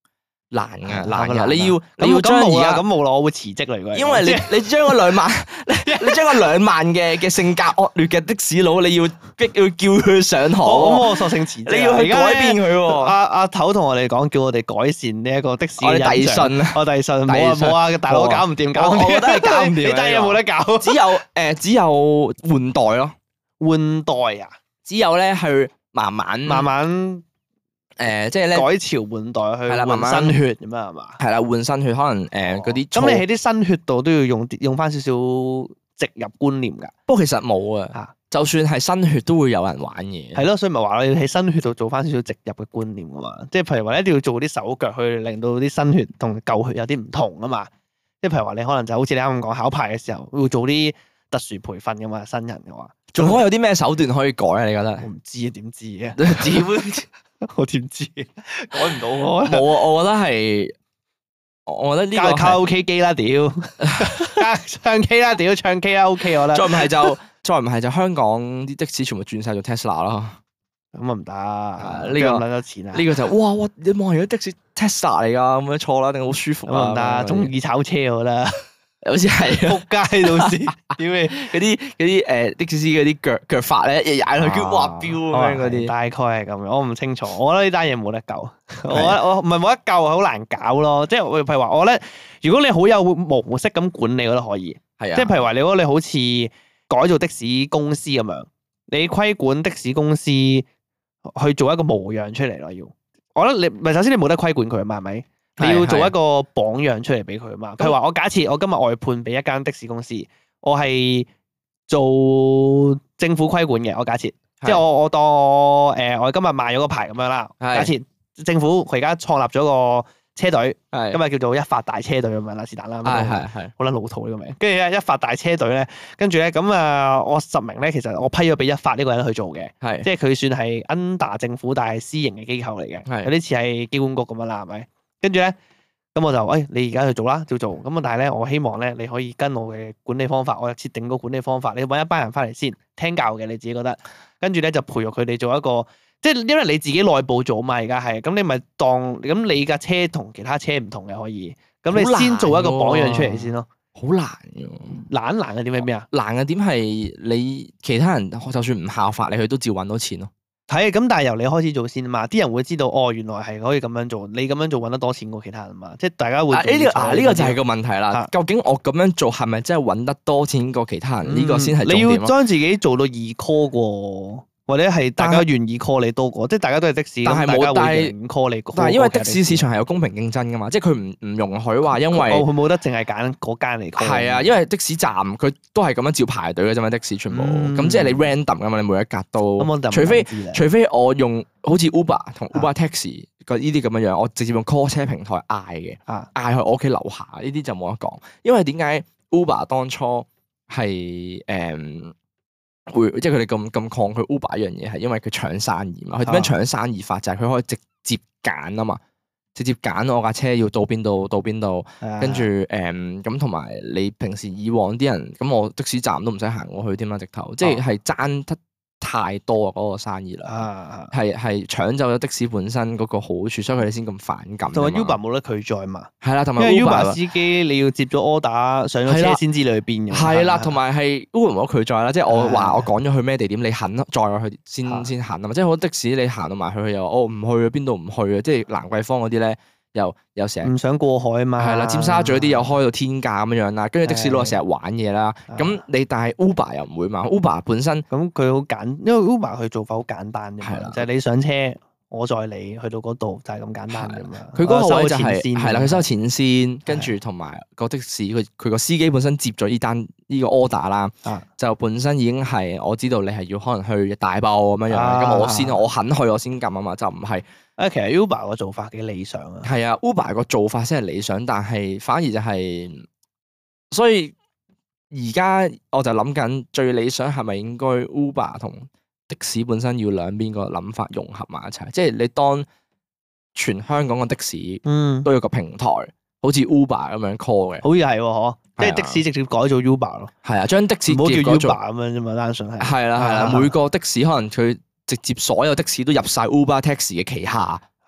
難㗎， 難㗎。 你要將而家咁冇啦，我會辭職啦。如果因為你將個2萬，你將個2萬嘅性格惡劣嘅的士佬，你要叫佢上堂， 咁我索性辭職。 你要去改變佢喎。 阿頭同我哋講，叫我哋改善呢一個的士嘅印象。 我哋遞信啊， 冇啊，大佬搞唔掂， 我覺得係搞唔掂。 呢單嘢冇得搞。 只有換代咯， 換代啊！ 只有咧去慢慢。即係咧改朝換代去換新血咁樣係嘛？ 係啦，換新血可能嗰啲。 咁你喺啲新血度都要用翻少少植入觀念㗎。 不過其實冇啊，就算係新血都會有人玩嘢。 係咯，所以咪話你喺新血度做翻少少植入嘅觀念㗎嘛。即係譬如話一定要做啲手腳去令到啲新血同舊血有啲唔同啊嘛。即係譬如話你可能就好似你啱咁講考牌嘅時候會做啲特殊培訓㗎嘛，新人嘅話。 仲可以有啲咩手段可以改啊？你覺得？ 我唔知啊，點知嘅？我點知？改唔到我。 冇啊！我覺得係，我覺得呢個卡拉 OK 機啦，屌！唱 K 啦，屌！唱 K 啦 ，OK 我覺得。 再唔係就香港啲的士全部轉晒做 Tesla 咯。 咁啊唔得， 呢個唔撚錢啊！ 呢個就哇！你望而家的士 Tesla 嚟㗎，咁樣坐啦，定好舒服啊！ 唔得，中意炒車我覺得。 好似係仆街到時，屌你嗰啲的士嗰啲腳法咧，一踩落去哇飆咁樣嗰啲， 大概係咁樣，我唔清楚。我覺得呢單嘢冇得救，我唔係冇得救，好難搞咯。即係譬如話，我覺得如果你好有模式咁管理，我覺得可以。係啊，即係譬如話，如果你好似改做的士公司咁樣，你規管的士公司去做一個模樣出嚟咯。要，我覺得你咪首先你冇得規管佢嘛，係咪？你要做一個榜樣出嚟俾佢嘛？譬如話，我假設我今日外判俾一間的士公司，我係做政府規管嘅。我假設，即係我當我今日賣咗個牌咁樣啦。假設政府佢而家創立咗個車隊，今日叫做一發大車隊咁樣啦，是但啦。係，好撚老土呢個名。跟住咧，一發大車隊咧，跟住咧咁啊，我實名咧，其實我批咗俾一發呢個人去做嘅，即係佢算係 under 政府，但係私營嘅機構嚟嘅，有啲似係機管局咁樣啦，係咪？跟住咧，咁我就你而家去做啦，照做。咁啊，但係咧，我希望咧，你可以跟我嘅管理方法，我就設定個管理方法。你揾一班人翻嚟先，聽教嘅，你自己覺得。跟住咧就培育佢哋做一個，即係因為你自己內部做嘛，而家係。咁你咪當咁你架車同其他車唔同嘅可以。咁你先做一個榜樣出嚟先咯。 好難嘅， 難嘅點係咩啊？ 難嘅點係你其他人就算唔效法你，佢都照揾到錢咯。 係咁，但係由你開始做先啊嘛，啲人會知道原來係可以咁樣做，你咁樣做揾得多錢過其他人嘛，即係大家會。呢個就係個問題啦。究竟我咁樣做係咪真係揾得多錢過其他人？呢個先係重點。 你要將自己做到易 call 過，或者係大家願意 call 你多過，即係大家都係的士，但係冇大家會願意 call 你。 但係因為的士市場係有公平競爭噶嘛，即係佢唔容許話因為佢冇得淨係揀嗰間嚟 call。係啊，因為的士站佢都係咁樣照排隊嘅啫嘛，的士全部咁即係你 random 噶嘛，你每一格都。除非我用好似 Uber 同 Uber Taxi 個呢啲咁樣樣，我直接用 call 車平台嗌嘅，嗌去我屋企樓下呢啲就冇得講。因為點解 Uber 當初係會即係佢哋咁抗拒 Uber 一樣嘢，係因為佢搶生意嘛。佢點樣搶生意法就係佢可以直接揀啊嘛，直接揀我架車要到邊度到邊度，跟住咁同埋你平時以往啲人咁，我的士站都唔使行過去添啦，直頭即係爭得太多啊！嗰個生意啦，係搶走咗的士本身嗰個好處，所以佢哋先咁反感。 同埋 Uber 冇得拒載嘛，係啦， 同埋 Uber 司機你要接咗 order 上咗車先知你去邊嘅。 係啦，同埋係 Uber 冇得拒載啦，即係我話我講咗去咩地點，你肯載我去先行啊嘛。即係好多的士你行到埋去，佢又唔去啊，邊度唔去啊？即係蘭桂坊嗰啲咧，又成日唔想過海啊嘛。係啦，尖沙咀啲又開到天價咁樣啦，跟住的士佬成日玩嘢啦。咁你但係 Uber 又唔會嘛 ？Uber 本身咁佢好因為 Uber 佢做法好簡單啫嘛，就係你上車，我載你去到嗰度就係咁簡單啫嘛。 佢嗰個位就係啦，佢收錢先，跟住同埋個的士佢個司機本身接咗呢個 order 啦，就本身已經係我知道你係要可能去大埔咁樣樣，咁我肯去我先撳啊嘛，就唔係。 其實 Uber 個做法幾理想啊。 係啊 ，Uber 個做法先係理想，但係反而就係，所以而家我就諗緊最理想係咪應該 Uber 同的士本身要兩邊個諗法融合埋一齊，即係你當全香港嘅的士都有個平台，好似 Uber 咁樣 call 嘅， 好似係嗬，即係的士直接改做 Uber 咯。 係啊，將的士唔好叫 Uber 咁樣啫嘛，單純係。係啦，每個的士可能佢直接所有的士都入晒 Uber Taxi 嘅旗下，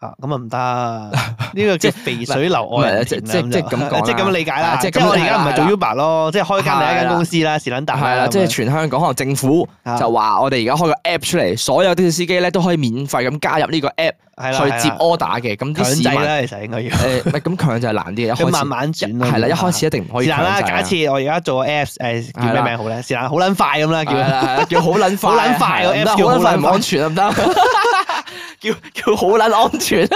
咁啊唔得，呢個叫肥水流外人田啦， 即係咁講， 即係咁理解啦。 即係我哋而家唔係做 Uber 咯，即係開間另一間公司啦，是撚大。 係啦，即係全香港可能政府就話我哋而家開個 app 出嚟，所有的士司機咧都可以免費咁加入呢個 app 去接 order 嘅。咁啲市民咧其實應該要唔係咁強就係難啲嘅，一開始慢慢轉咯。 係啦，一開始一定唔可以強制。 假設我而家做個 apps 叫咩名好咧？是但好撚快咁啦， 叫好撚快， 好撚快個 app 叫好撚唔安全啊唔得，叫好撚安全。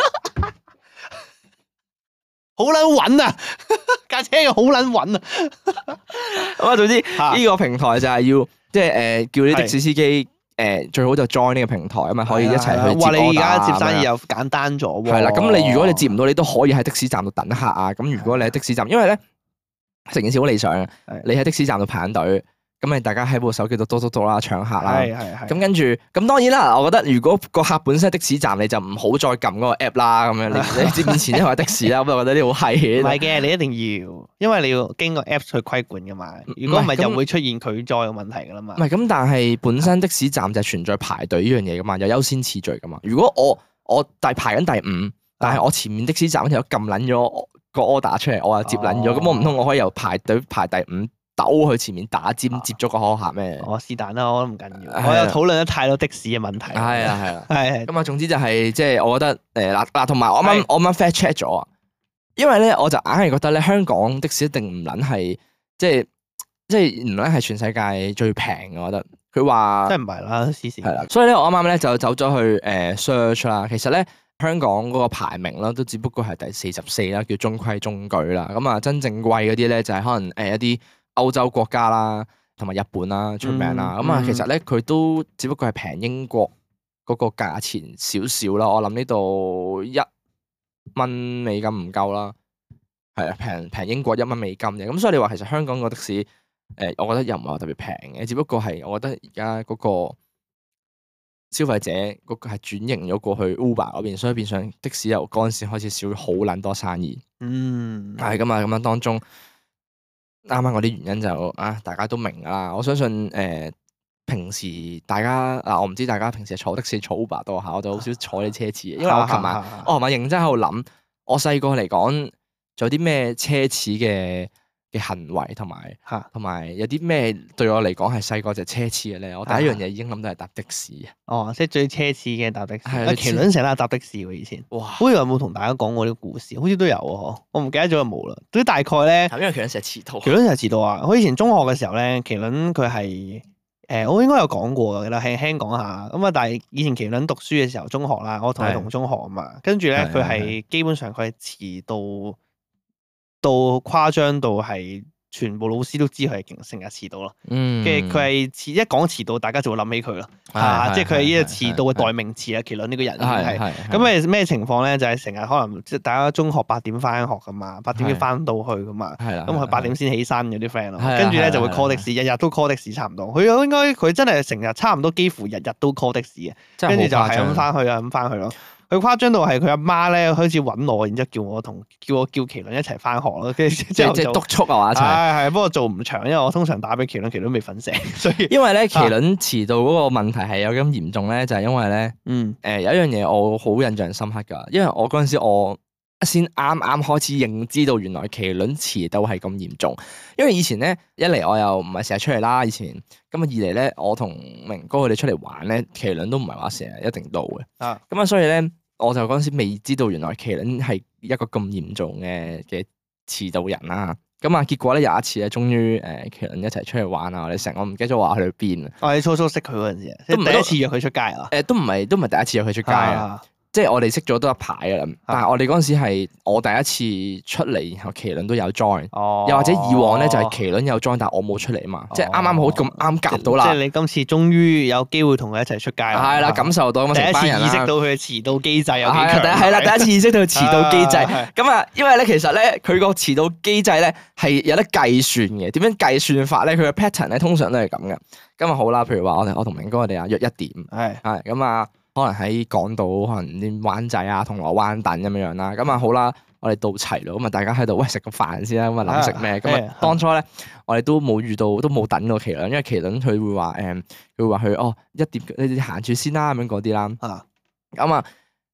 好撚穩啊！架車又好撚穩啊！ 咁啊，總之呢個平台就係要即係叫啲的士司機最好就 join 呢個平台啊嘛，可以一齊去接 order。話你而家接生意又簡單咗喎。 係啦，咁你如果你接唔到，你都可以喺的士站度等客啊。咁如果你喺的士站，因為咧成件事好理想，你喺的士站度排緊隊。咁咪大家喺部手機度篤啦，搶客啦。咁跟住，咁當然啦，我覺得如果個客本身係的士站，你就唔好再撳嗰個 app 啦。咁樣你接面前因為的士啦，咁我覺得呢好閪。唔係嘅，你一定要，因為你要經過 app 去規管噶嘛。如果唔係，就會出現拒載嘅問題噶啦嘛。 唔係咁，但係本身的士站就係存在排隊呢樣嘢噶嘛，有優先次序噶嘛。如果我排緊第5，但係我前面的士站嗰條撳撚咗個 order 出嚟，我又接撚咗，咁我唔通我可以由排隊排第5？兜去前面打尖接咗個客咩？ 是但啦，我都唔緊要。我有討論咗太多的士嘅問題。 係啊。咁啊，總之就係即係我覺得嗱，同埋我啱 fact check 咗啊，因為咧我就硬係覺得咧香港的士一定唔撚係即係唔撚係全世界最平嘅，我覺得佢話即係唔係啦，黐線。 係啦，所以咧我啱啱咧就走咗去search 啦，其實咧香港嗰個排名啦都只不過係第44啦，叫中規中矩啦。咁啊，真正貴嗰啲咧就係可能一啲歐洲國家啦，同埋日本啦出名啦，咁啊其實咧佢平只不過係平英國嗰個價錢少少啦，我諗呢度1蚊美金唔夠啦，係啊，平英國1蚊美金嘅，咁所以你話其實香港個的士我覺得又唔係話特別平嘅，只不過係我覺得而家嗰個消費者嗰個係轉型咗過去 Uber 嗰邊，所以變相的士由嗰陣時開始少咗好撚多生意，係咁啊，咁樣當中。啱啱嗰啲原因就大家都明啦。我相信平時大家我唔知大家平時坐的士坐 Uber 多下，我就好少坐啲奢侈嘅，因為我琴晚我認真喺度諗，我細個嚟講仲有啲咩奢侈嘅行為，同埋有啲咩對我嚟講係細個就奢侈嘅咧。我第一樣嘢已經諗到係搭的士啊！ 即係最奢侈嘅搭的士。 係麒麟成日搭的士喎，以前。哇！好似有冇同大家講過呢個故事？好似都有喎，我唔記得咗就冇啦。都大概咧， 因為麒麟成日遲到。 麒麟成日遲到啊！我以前中學嘅時候咧，麒麟佢係我應該有講過嘅啦，輕輕講下。咁啊，但係以前麒麟讀書嘅時候，中學啦，我同佢同中學啊嘛。跟住咧，佢係基本上佢係遲到誇張到係。全部老師都知佢係成日遲到咯，跟住佢係一講遲到，大家就會諗起佢咯，即係佢係呢個遲到嘅代名詞啊！麒麟呢個人係咁係咩情況咧？就係成日可能即係大家中學8點翻學噶嘛，8點要翻到去噶嘛，咁佢8點先起身嗰啲 friend 咯，跟住咧就會 call 的士，日日都 call 的士差唔多。佢真係成日差唔多幾乎日日都 call 的士嘅，跟住就係咁翻去啊，咁翻去咯。佢誇張到係佢阿媽咧開始揾我，然之後叫我叫麒麟一齊翻學咯，跟住之後就督促啊嘛一齊。 係，不過做唔長，因為我通常打俾麒麟，麒麟未瞓醒，所以因為咧麒麟遲到嗰個問題係有咁嚴重咧，就係因為咧，有一樣嘢我好印象深刻㗎，因為我嗰陣時我先啱啱開始認知到原來麒麟遲到係咁嚴重，因為以前咧一嚟我又唔係成日出嚟啦，以前咁啊二嚟咧我同明哥佢哋出嚟玩咧，麒麟都唔係話成日一定到嘅，咁啊所以咧我就嗰陣時未知道原來麒麟係一個咁嚴重嘅遲到人啦。咁啊，結果咧有一次咧，終於麒麟一齊出去玩啊！我唔記得咗話去到邊啊！ 你初識佢嗰陣時，即係第一次約佢出街啊？ 都唔係第一次約佢出街啊！即係我哋識咗都一排噶啦，但係我哋嗰陣時係我第一次出嚟，然後麒麟都有 join，又或者以往咧就係麒麟有 join，但係我冇出嚟啊嘛，即係啱啱好咁啱夾到啦。 即係你今次終於有機會同佢一齊出街啦。 係啦，感受到咁成班人啦。 第一次意識到佢嘅遲到機制有幾強。 係啦，第一次意識到佢遲到機制。咁啊，因為咧其實咧佢個遲到機制咧係有得計算嘅。點樣計算法咧？佢嘅 pattern 咧通常都係咁嘅。咁啊好啦，譬如話我同明哥我哋約1點，係咁啊。可能喺港島，可能啲灣仔啊、銅鑼灣等咁樣樣啦。咁啊好啦，我哋到齊咯。咁啊大家喺度食個飯先啦。咁啊諗食咩？咁啊當初咧，我哋都冇遇到，都冇等過麒麟，因為麒麟佢會話佢會話佢1點你行住先啦咁樣嗰啲啦。咁啊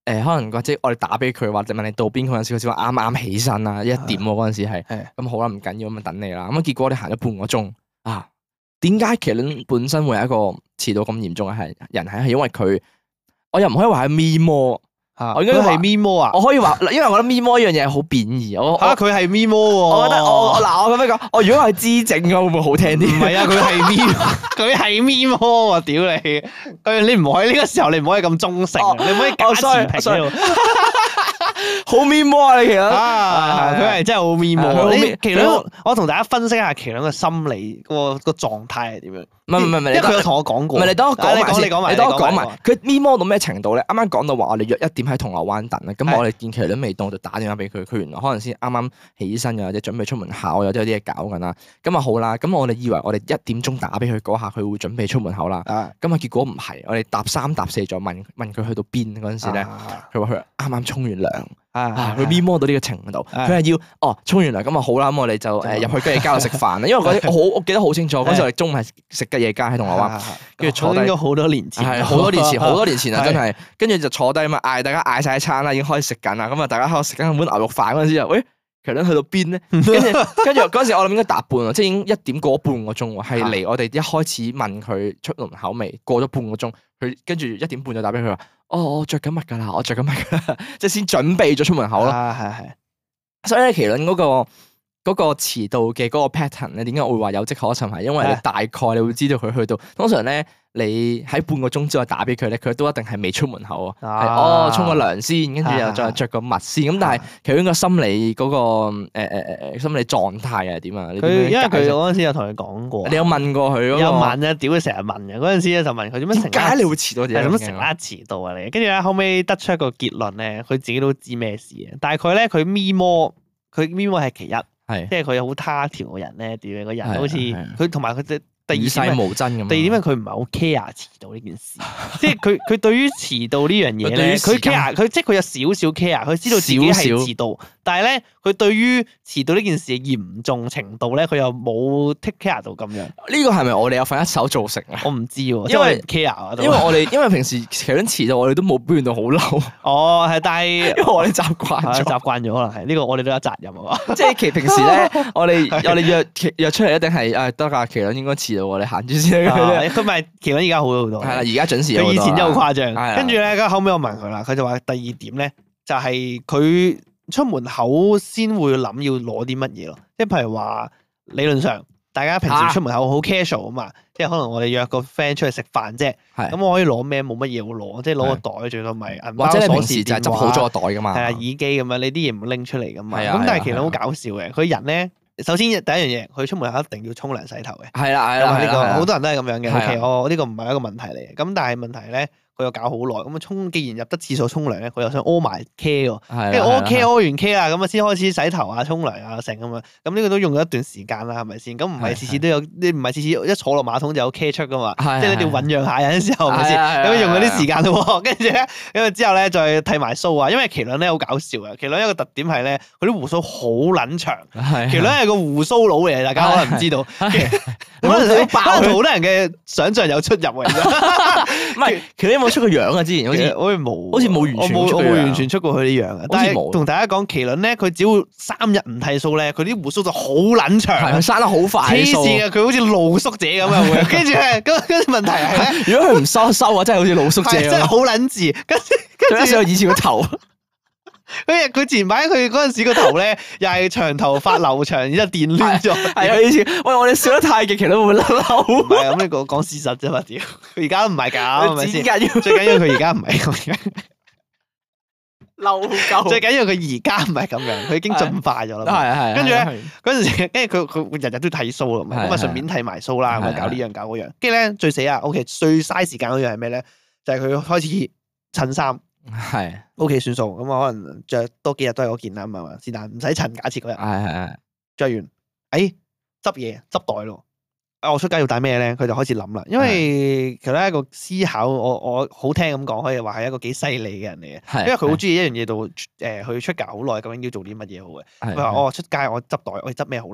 可能或者我哋打俾佢，或者問你到邊嗰陣時，佢先話啱啱起身啊，1點喎嗰陣時係，咁好啦，唔緊要，咁就等你啦。咁啊結果你行咗半個鐘啊，點解麒麟本身會係一個遲到咁嚴重嘅人係因為佢，我又唔可以話係咪魔。我應該係咪魔啊？ 我可以話，因為我覺得咪魔呢樣嘢係好貶義。 佢係咪魔喎？ 我覺得我咁樣講，我如果係知整嘅會唔會好聽啲？ 唔係啊，佢係咪，佢係咪魔喎？屌你！你唔可以呢個時候，你唔可以咁忠誠，你唔可以假持平喺度。 好咪魔啊！你麒麟佢係真係好咪魔。麒麟，我同大家分析下麒麟嘅心理個狀態係點樣？ 唔係，因為佢有同我講過。 唔係你等我講埋先， 你講埋。 佢咪魔到咩程度咧？啱啱講到話我哋約1點喺銅鑼灣等咧，咁我哋見麒麟未到就打電話俾佢，佢原來可能先啱啱起身又或者準備出門口，或者有啲嘢搞緊啦。咁啊好啦，咁我哋以為我哋1點鐘打俾佢嗰下，佢會準備出門口啦。咁啊結果唔係，我哋搭3搭4再問佢去到邊嗰陣時咧，佢話佢啱啱沖完涼。佢咪魔到呢個程度，佢係要沖完涼咁啊好啦，咁我哋就入去吉野家度食飯啦。因為我記得好清楚，嗰時我哋中午係食吉野家喺銅鑼灣，跟住坐低。應該好多年前，係好多年前啊，真係。跟住就坐低嘛，大家嗌晒一餐啦，已經開始食緊啦。咁啊，大家喺度食緊碗牛肉飯嗰陣時，喂，麒麟去到邊咧？跟住嗰陣時我諗應該搭半，即係已經1點過半個鐘喎，係離我哋一開始問佢出門口未，過咗半個鐘，佢跟住1點半就打俾佢話。我着緊襪㗎啦，我着緊襪㗎啦，即係先準備咗出門口咯。係。所以咧，麒麟嗰個遲到嘅嗰個 pattern 咧，點解我會話有跡可尋？係因為你大概你會知道佢去到，通常咧你喺半個鐘之後打俾佢咧，佢都一定係未出門口啊。沖個涼先，跟住又再着個襪先。咁但係麒麟個心理嗰個心理狀態係點啊？因為佢嗰陣時有同佢講過。你有問過佢？ 有問啊，屌佢成日問嘅。嗰陣時咧就問佢點解你會遲到？ 係咁成日遲到啊你？跟住咧後尾得出一個結論咧，佢自己都知咩事嘅。大概咧佢咪魔係其一。即係佢好他條嘅人咧，屌個人好似佢同埋佢第二點無真咁。 第二點係佢唔係好 care 遲到呢件事，即係佢對於遲到呢樣嘢咧，佢 care 佢即係佢有少少 care，佢知道自己係遲到，但係咧佢對於遲到呢件事嘅嚴重程度咧，佢又冇 take care 到咁樣。呢個係咪我哋有份一手造成啊？ 我唔知喎，因為 care 因為平時麒麟遲到，我哋都冇表現到好嬲。 哦，係，但係因為我哋習慣咗， 可能係呢個我哋都有責任啊嘛。 即係平時咧，我哋約出嚟一定係得㗎，麒麟應該遲到，你行住先。 佢咪麒麟而家好咗好多。 係啦，而家準時。 佢以前真係好誇張。跟住咧，後尾我問佢啦，佢就話第二點咧，就係佢出門口先會諗要攞啲乜嘢咯。即係譬如話，理論上大家平時出門口好 casual 啊嘛，即係可能我哋約個 friend 出去食飯啫。咁我可以攞咩？冇乜嘢好攞，即係攞個袋最多咪銀包、鎖匙、電話。或者你平時就係執好咗個袋噶嘛。係啊，耳機咁樣，你啲嘢唔會拎出嚟噶嘛。咁但係麒麟好搞笑嘅，佢人咧。首先第一樣嘢，佢出門口一定要沖涼洗頭嘅。係啦，呢個好多人都係咁樣嘅。OK，我呢個唔係一個問題嚟嘅。咁但係問題咧，佢又搞好耐。咁啊既然入得廁所沖涼咧，佢又想屙埋 K 喎。跟住屙完 K 啦，咁啊先開始洗頭啊、沖涼啊成咁樣。咁呢個都用咗一段時間啦，係咪先？咁唔係次次都有，你唔係次次一坐落馬桶就有 K 出噶嘛？即係你要醞釀下有陣時候，係咪先？咁用嗰啲時間咯。跟住咧，咁之後咧再剃埋鬚啊。因為麒麟咧好搞笑嘅，麒麟一個特點係咧，佢啲鬍鬚好撚長。麒麟係個鬍鬚佬嚟，大家可能唔知道。可能好多人嘅想像有出入嘅。 唔係，麒麟有冇出過樣啊？之前好似冇，好似冇完全， 我冇完全出過佢啲樣啊。但係同大家講，麒麟咧，佢只要3日唔剃鬚咧，佢啲鬍鬚就好撚長， 係佢生得好快， 黐線嘅，佢好似露宿者咁啊會。跟住咧，跟住問題係咧， 如果佢唔收啊，真係好似露宿者， 真係好撚字。 跟住以前個頭。 佢前排佢嗰陣時個頭咧，又係長頭髮留長，然之後電攣咗。 係啊，以前喂我哋笑得太極，其實都會嬲。 唔係咁，你講事實啫嘛，屌！佢而家唔係咁，係咪先？最緊要佢而家唔係咁樣。 嬲夠。 最緊要佢而家唔係咁樣，佢已經進化咗啦。係。跟住咧，嗰陣時，跟住佢日日都剃鬚啦，咁啊順便剃埋鬚啦，咁啊搞呢樣搞嗰樣。跟住咧最死啊 ，OK， 最嘥時間嗰樣係咩咧？就係佢開始襯衫。 係 OK 算數，咁我可能着多幾日都係嗰件啦，咁啊是但唔使襯，假設嗰日係着完，執嘢執袋咯，我出街要帶咩咧？佢就開始諗啦，因為其實一個思考，我好聽咁講，可以話係一個幾犀利嘅人嚟嘅，因為佢好中意一樣嘢度，佢出街好耐，究竟要做啲乜嘢好嘅？佢話我出街我執袋，我執咩好咧？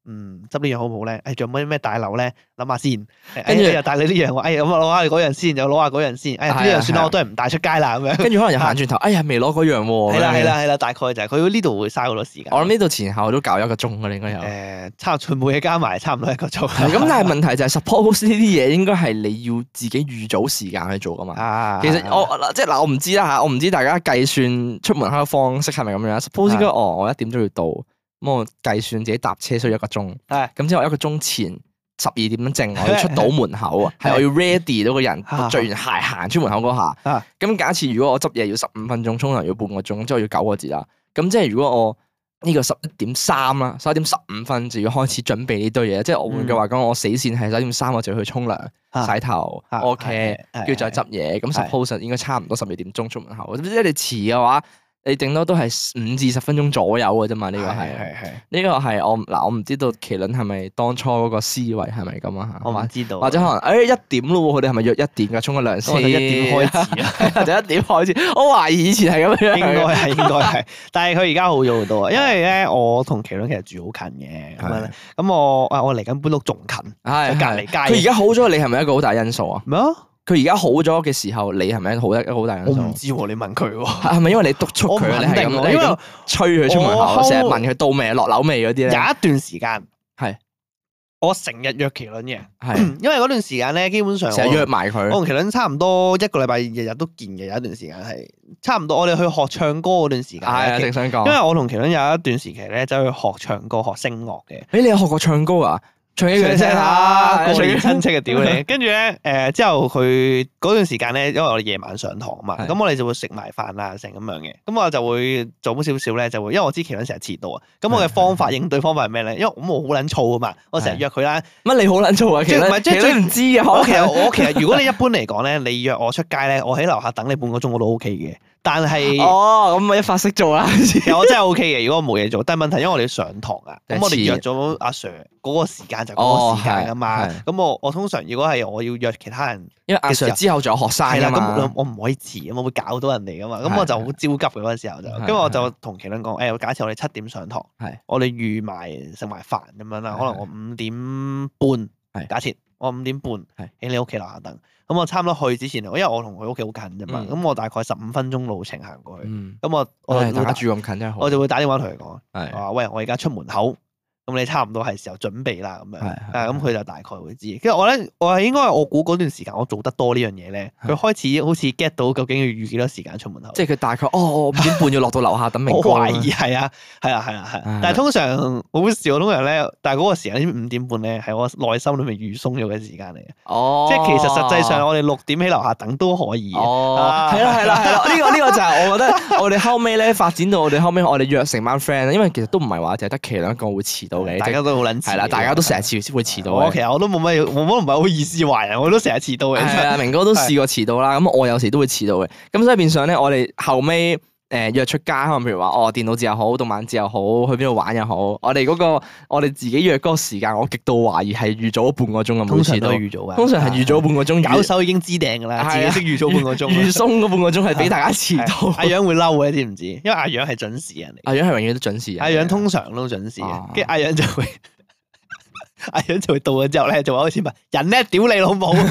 執呢樣好唔好咧？仲有冇啲咩大樓咧？諗下先。 跟住又帶你呢樣喎，咁攞下嗰樣先，又攞下嗰樣先。呢樣算啦，我都係唔帶出街啦咁樣。 跟住可能又行轉頭，未攞嗰樣喎。 係啦，大概就係佢呢度會嘥好多時間。 我諗呢度前後都搞1個鐘㗎，應該有。 差唔多每嘢加埋差唔多1個鐘。 咁但係問題就係 suppose 呢啲嘢應該係你要自己預早時間去做㗎嘛。其實我唔知啦嚇，我唔知大家計算出門口嘅方式係咪咁樣。suppose 應該我1點都要到，咁我計算自己搭車需要1個鐘。咁之後1個鐘前12點正我要出到門口啊，係我要 ready 到個人着完鞋行出門口嗰下。咁假設如果我執嘢要15分鐘，沖涼要半個鐘，之後要9個字啦。咁即係如果我呢個11:3啦，11點15分就要開始準備呢堆嘢，即係我換句話講，我死線係11點3我就要去沖涼、洗頭、OK，跟住再執嘢。咁 suppose 應該差唔多12點鐘出門口。即係你遲嘅話，你頂多都係5至10分鐘左右嘅啫嘛。呢個係呢個係我唔知道麒麟係咪當初嗰個思維係咪咁啊？ 我唔知道， 或者可能1點咯喎，佢哋係咪約1點㗎？沖個涼先，1點開始啊，或者1點開始。我懷疑以前係咁樣， 應該係，但係佢而家好咗好多啊。因為咧，我同麒麟其實住好近嘅，咁我嚟緊搬屋仲近，喺隔離街。 佢而家好咗，你係咪一個好大因素啊？ 咩啊？ 佢而家好咗嘅時候，你係咪一個好大因素？ 我唔知喎，你問佢喎。 係咪因為你督促佢？你係咁，因為催佢出門口，成日問佢到未、落樓未嗰啲咧。有一段時間係我成日約麒麟嘅，因為嗰段時間咧，基本上成日約埋佢。 我同麒麟差唔多1個禮拜日日都見嘅，有一段時間係差唔多。我哋去學唱歌嗰段時間， 係正想講。 因為我同麒麟有一段時期咧，走去學唱歌、學聲樂嘅。 你有學過唱歌啊？唱一樣聲下，過年親戚嘅屌你。跟住咧，之後佢嗰段時間咧，因為我哋夜晚上堂嘛，咁我哋就會食埋飯啊，成咁樣嘅。咁我就會早少少咧，就會因為我知麒麟成日遲到啊。咁我嘅應對方法係咩咧？因為我好撚燥啊嘛，我成日約佢啦。 乜你好撚燥啊？其實最唔知啊。 我其實如果你一般嚟講咧，你約我出街咧，我喺樓下等你半個鐘我都 OK 嘅。但係咁咪一發識做啦。 其實我真係 OK 嘅，如果我冇嘢做。但係問題因為我哋要上堂啊，咁我哋約咗阿 Sir 嗰個時間就嗰個時間㗎嘛。咁我通常如果係我要約其他人， 因為阿 Sir 之後仲有學生㗎嘛。 咁我唔可以遲，我會搞到人哋㗎嘛。咁我就好焦急嘅嗰個時候就，跟住我就同麒麟講，假設我哋7點上堂，我哋預埋食埋飯咁樣啦。可能我5點半，假設我5點半喺你屋企樓下等。咁我差唔多去之前，因為我同佢屋企好近啫嘛，咁我大概15分鐘路程行過去，咁我大家住咁近真係好， 我就會打電話同佢講，話喂，我而家出門口，咁你差唔多係時候準備啦，咁樣，咁佢就大概會知。跟住我咧，我估嗰段時間我做得多呢樣嘢咧，佢開始好似 get 到究竟要預幾多時間出門口。 即係佢大概5點半要落到樓下等明哥。 我懷疑係啊。但係通常好笑，通常咧，但係嗰個時間5點半咧，係我內心裏面預鬆咗嘅時間嚟嘅。即係其實實際上我哋6點喺樓下等都可以。 係啦。呢個就係我覺得我哋後尾咧發展到我哋後尾我哋約成班 friend，因為其實都唔係話淨係得麒麟一個會遲到嘅， 大家都好撚遲。 係啦，大家都成日會遲到。 我其實我都冇乜，我唔係好意思話人，我都成日遲到嘅。 係啊，明哥都試過遲到啦，咁我有時都會遲到嘅。咁所以變相咧，我哋後尾約出街，可能譬如話電腦節又好，動漫節又好，去邊度玩又好，我哋自己約嗰個時間，我極度懷疑係預早半個鐘咁。 通常都預早嘅， 通常係預早半個鐘。 搞手已經知定㗎啦，自己識預早半個鐘。 預鬆嗰半個鐘係俾大家遲到。 阿楊會嬲嘅，知唔知？因為阿楊係準時人嚟。 阿楊係永遠都準時。 阿楊通常都準時嘅，跟住阿楊就會到咗之後咧，就話好似問人咧，屌你老母！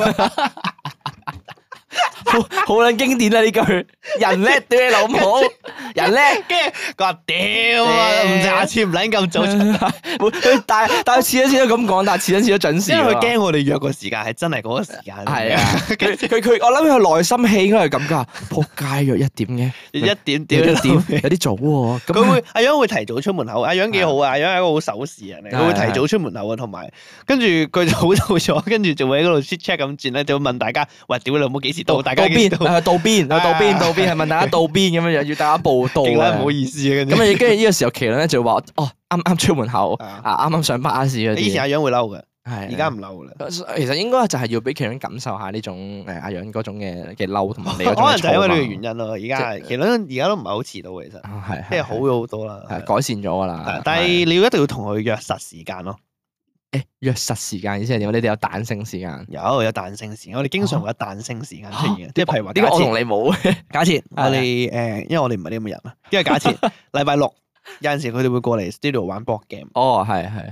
好撚經典啊！呢句人叻屌你老母，人叻， 跟住佢話屌啊，唔下次唔撚咁早出。 但係次一次都咁講，但係次一次都準時。 因為佢驚我哋約個時間係真係嗰個時間。 係啊，佢我諗佢內心戲應該係咁噶。仆街約1點嘅 ，1點屌有啲早喎。 佢阿楊會提早出門口，阿楊幾好啊！阿楊係一個好守時人嚟，佢會提早出門口啊，同埋跟住佢就好早咗，跟住就會喺嗰度 check check 咁轉咧，就會問大家：喂，屌你老母幾時到？大家幾時到？到邊？係問大家到邊咁樣樣，要大家報到。 唔好意思啊， 咁跟住呢個時候，麒麟咧就話：啱啱出門口啱啱上巴士嗰啲。 以前阿楊會嬲嘅， 係而家唔嬲啦。 其實應該就係要俾麒麟感受下呢種阿楊嗰種嘅嬲同埋你嗰種。 可能就係因為呢個原因咯。而家麒麟而家都唔係好遲到嘅，其實即係好咗好多啦， 改善咗噶啦。 但係你要一定要同佢約實時間咯。 約實時間意思係點？你哋有彈性時間？ 有彈性時間，我哋經常會有彈性時間出現嘅。即係譬如話， 呢個我同你冇。 假設我哋因為我哋唔係呢咁嘅人啊。因為假設禮拜六有陣時佢哋會過嚟 studio 玩 board game。 係。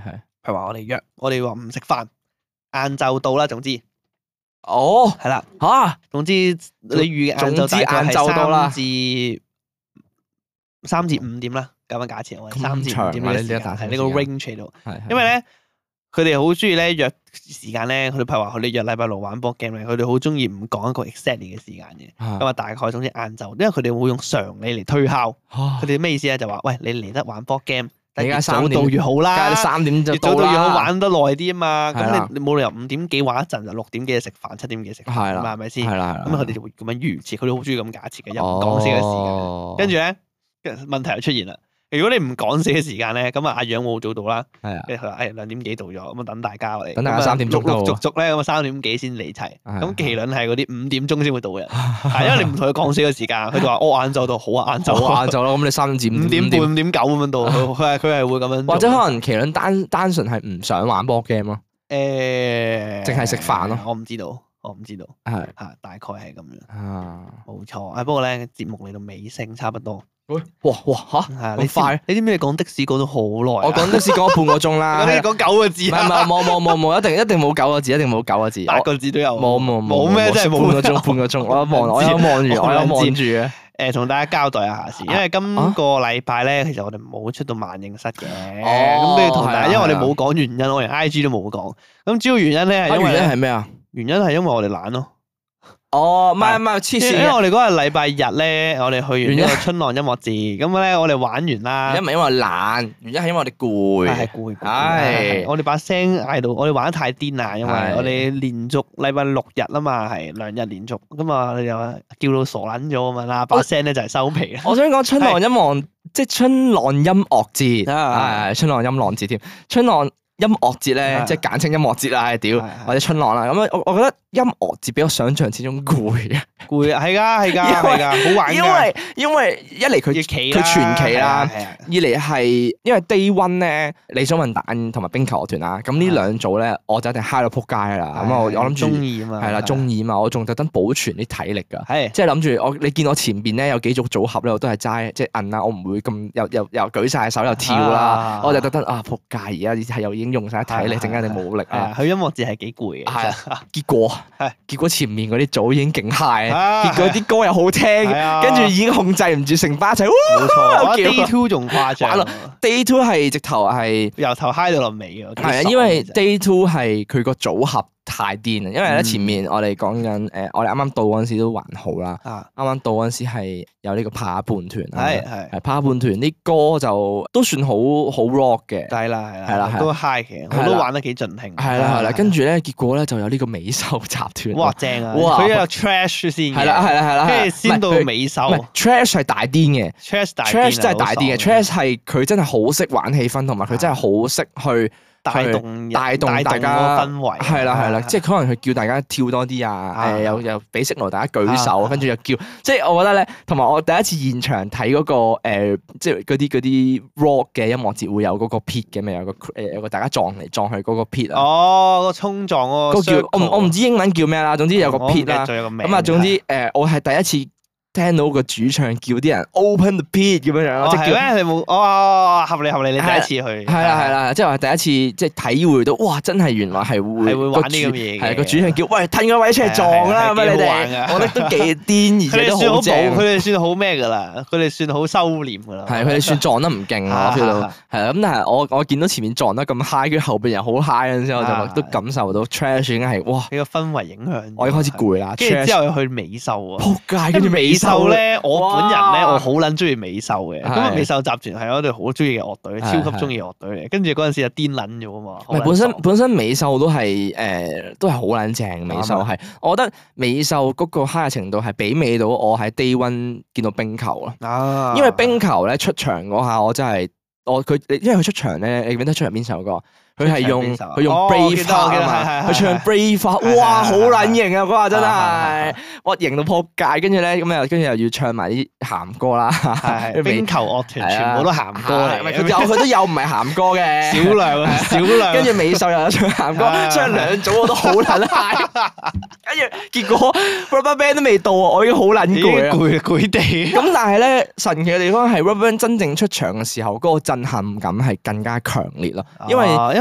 譬如話我哋約，我哋話唔食飯，晏晝到啦，總之。 哦， 係啦， 嚇， 總之你預嘅晏晝大概係3至5點啦，咁樣假設我哋3至5點呢個時間係呢個 range 喺度，因為咧佢哋好中意咧約時間咧，佢哋譬如話佢哋約禮拜六玩 board game 咧，佢哋好中意唔講一個 exactly 嘅時間嘅，咁啊大概總之晏晝，因為佢哋會用常理嚟推敲，佢哋咩意思咧就話喂你嚟得玩 board game。 而家早到越好啦， 3點就越早到越好，玩得耐啲啊嘛。咁你冇理由5點幾玩一陣就6點幾食飯，7點幾食飯啊嘛，係咪先？ 係啦， 咁佢哋就會咁樣預設，佢哋好中意咁假設嘅，又唔講死嘅時間。跟住咧問題就出現啦。如果你唔講死嘅時間咧，咁啊阿楊冇早到啦。係啊，跟住佢話2點幾到咗，咁啊等大家我哋。 等大家3點鐘到。陸陸續續咧，咁啊3點幾先嚟齊。咁麒麟係嗰啲5點鐘先會到嘅，係因為你唔同佢講死嘅時間，佢就話我晏晝到，好啊晏晝。 好晏晝咯，咁你3點 5點半、5點9咁樣到，佢係會咁樣。 或者可能麒麟單純係唔想玩 board game 咯。淨係食飯咯。 我唔知道。係嚇，大概係咁樣。啊，冇錯。不過咧節目嚟到尾聲差唔多。 哇嚇！你快！ 你知唔知你講的士講咗好耐？ 我講的士講咗半個鐘啦。 你講9個字。唔係冇，一定冇9個字，一定冇9個字。 8個字都有。 冇咩？真係冇半個鐘。我有望住嘅。 同大家交代一下先，因為今個禮拜咧，其實我哋冇出到萬應室嘅。咁都要同大家，因為我哋冇講原因，我連 IG 都冇講。咁主要原因咧係因為係咩啊？ 原因係因為我哋懶咯。 哦，唔係黐線， 因為我哋嗰日禮拜日咧，我哋去完呢個春浪音樂節，咁咧我哋玩完啦。 因為懶，原因係因為我哋攰。 係攰。係。我哋把聲嗌到，我哋玩得太癲啦，因為我哋連續禮拜6日啊嘛，係2日連續，咁啊我哋又叫到傻撚咗咁樣啦，把聲咧就係收皮啦。 我想講春浪音樂，即係春浪音樂節，係春浪音樂節添，春浪。音樂節咧，即係簡稱音樂節啦，屌或者春浪啦，咁我覺得音樂節比我想象之中攰啊， 攰啊，係㗎，好玩㗎。 因為一嚟佢傳奇啦，二嚟係因為 Day One 咧，理想混蛋同埋冰球樂團啦，咁呢兩組咧，我就一定嗨到撲街啦。咁我諗住中意啊嘛， 係啦，中意啊嘛，我仲特登保存啲體力㗎，即係諗住你見我前邊咧有幾組組合咧，我都係齋即係摁啦，我唔會咁又舉晒手又跳啦，我就特登撲街，而家係又已經用晒體力，陣間你冇力啊！ 去音樂節係幾攰嘅， 係啊！結果前面嗰啲組已經勁 high，結果啲歌又好聽，跟住已經控制唔住成班一齊。冇錯，Day 2仲誇張。 Day 2係直頭係由頭 high 到落尾嘅。 係啊，因為 Day 2係佢個組合太癲啦，因為咧前面我哋講緊我哋啱啱到嗰陣時都還好啦。啱啱到嗰陣時係有呢個怕伴團，係怕伴團啲歌就都算好 rock 嘅。係啦， 都 high 嘅，我都玩得幾盡興。係啦，跟住咧結果咧就有呢個美秀集團。 哇，正啊！佢有 trash 先嘅。係啦，跟住先到美秀。 trash 係大癲嘅 ，trash 真係大癲嘅 trash 係佢真係好識玩氣氛，同埋佢真係好識去。帶動大家個氛圍， 係啦，即係可能佢叫大家跳多啲啊，又俾signal大家舉手，跟住又叫，即係我覺得咧，同埋我第一次現場睇嗰個即係嗰啲 rock 嘅音樂節會有嗰個 pit 嘅，咪有個大家撞嚟撞去嗰個 pit 啊， 哦，個衝撞嗰個叫我唔知英文叫咩啦，總之有個 pit 啦，咁啊總之我係第一次聽到個主唱叫啲人 open the pit 咁樣樣，即係咩？你冇合理，你第一次去係啦，即係話第一次即係體會到，哇！真係原來係會玩呢咁嘢嘅， 係個主唱叫喂褪個位出嚟撞啦，咁你哋，我覺得都幾癲，而且都好正。 佢哋算好咩㗎啦？佢哋算好收斂㗎啦。 係佢哋算撞得唔勁啊，feel 到係啦。咁但係我見到前面撞得咁 high，跟住後邊又好 high 嗰陣時，我就都感受到 trash 已經係哇！ 呢個氛圍影響。 我已經開始攰啦。 跟住之後又去美秀啊！ 撲街，跟住美秀咧，我本人咧，我好撚中意美秀嘅。咁啊，美秀集團係我哋好中意嘅樂隊，超級中意樂隊嚟。跟住嗰陣時就癲撚咗啊嘛。 本身美秀都係都係好撚正。美秀係，我覺得美秀嗰個 high 嘅程度係媲美到我喺 Day One 見到冰球啦。因為冰球咧出場嗰下，我真係因為佢出場咧，你記得出場邊首歌？佢係用 Brave 啊嘛，佢唱 Brave，哇，好撚型啊！嗰下真係，哇，型到撲街。跟住咧，跟住又要唱埋啲鹹歌啦。 冰球樂團全部都鹹歌嚟， 佢都有唔係鹹歌嘅， 少量。 跟住美秀又有唱鹹歌，唱兩組我都好撚嗨。跟住結果 RubberBand 都未到啊，我已經好撚攰地。 咁但係咧，神奇嘅地方係 RubberBand 真正出場嘅時候，嗰個震撼感係更加強烈咯，因為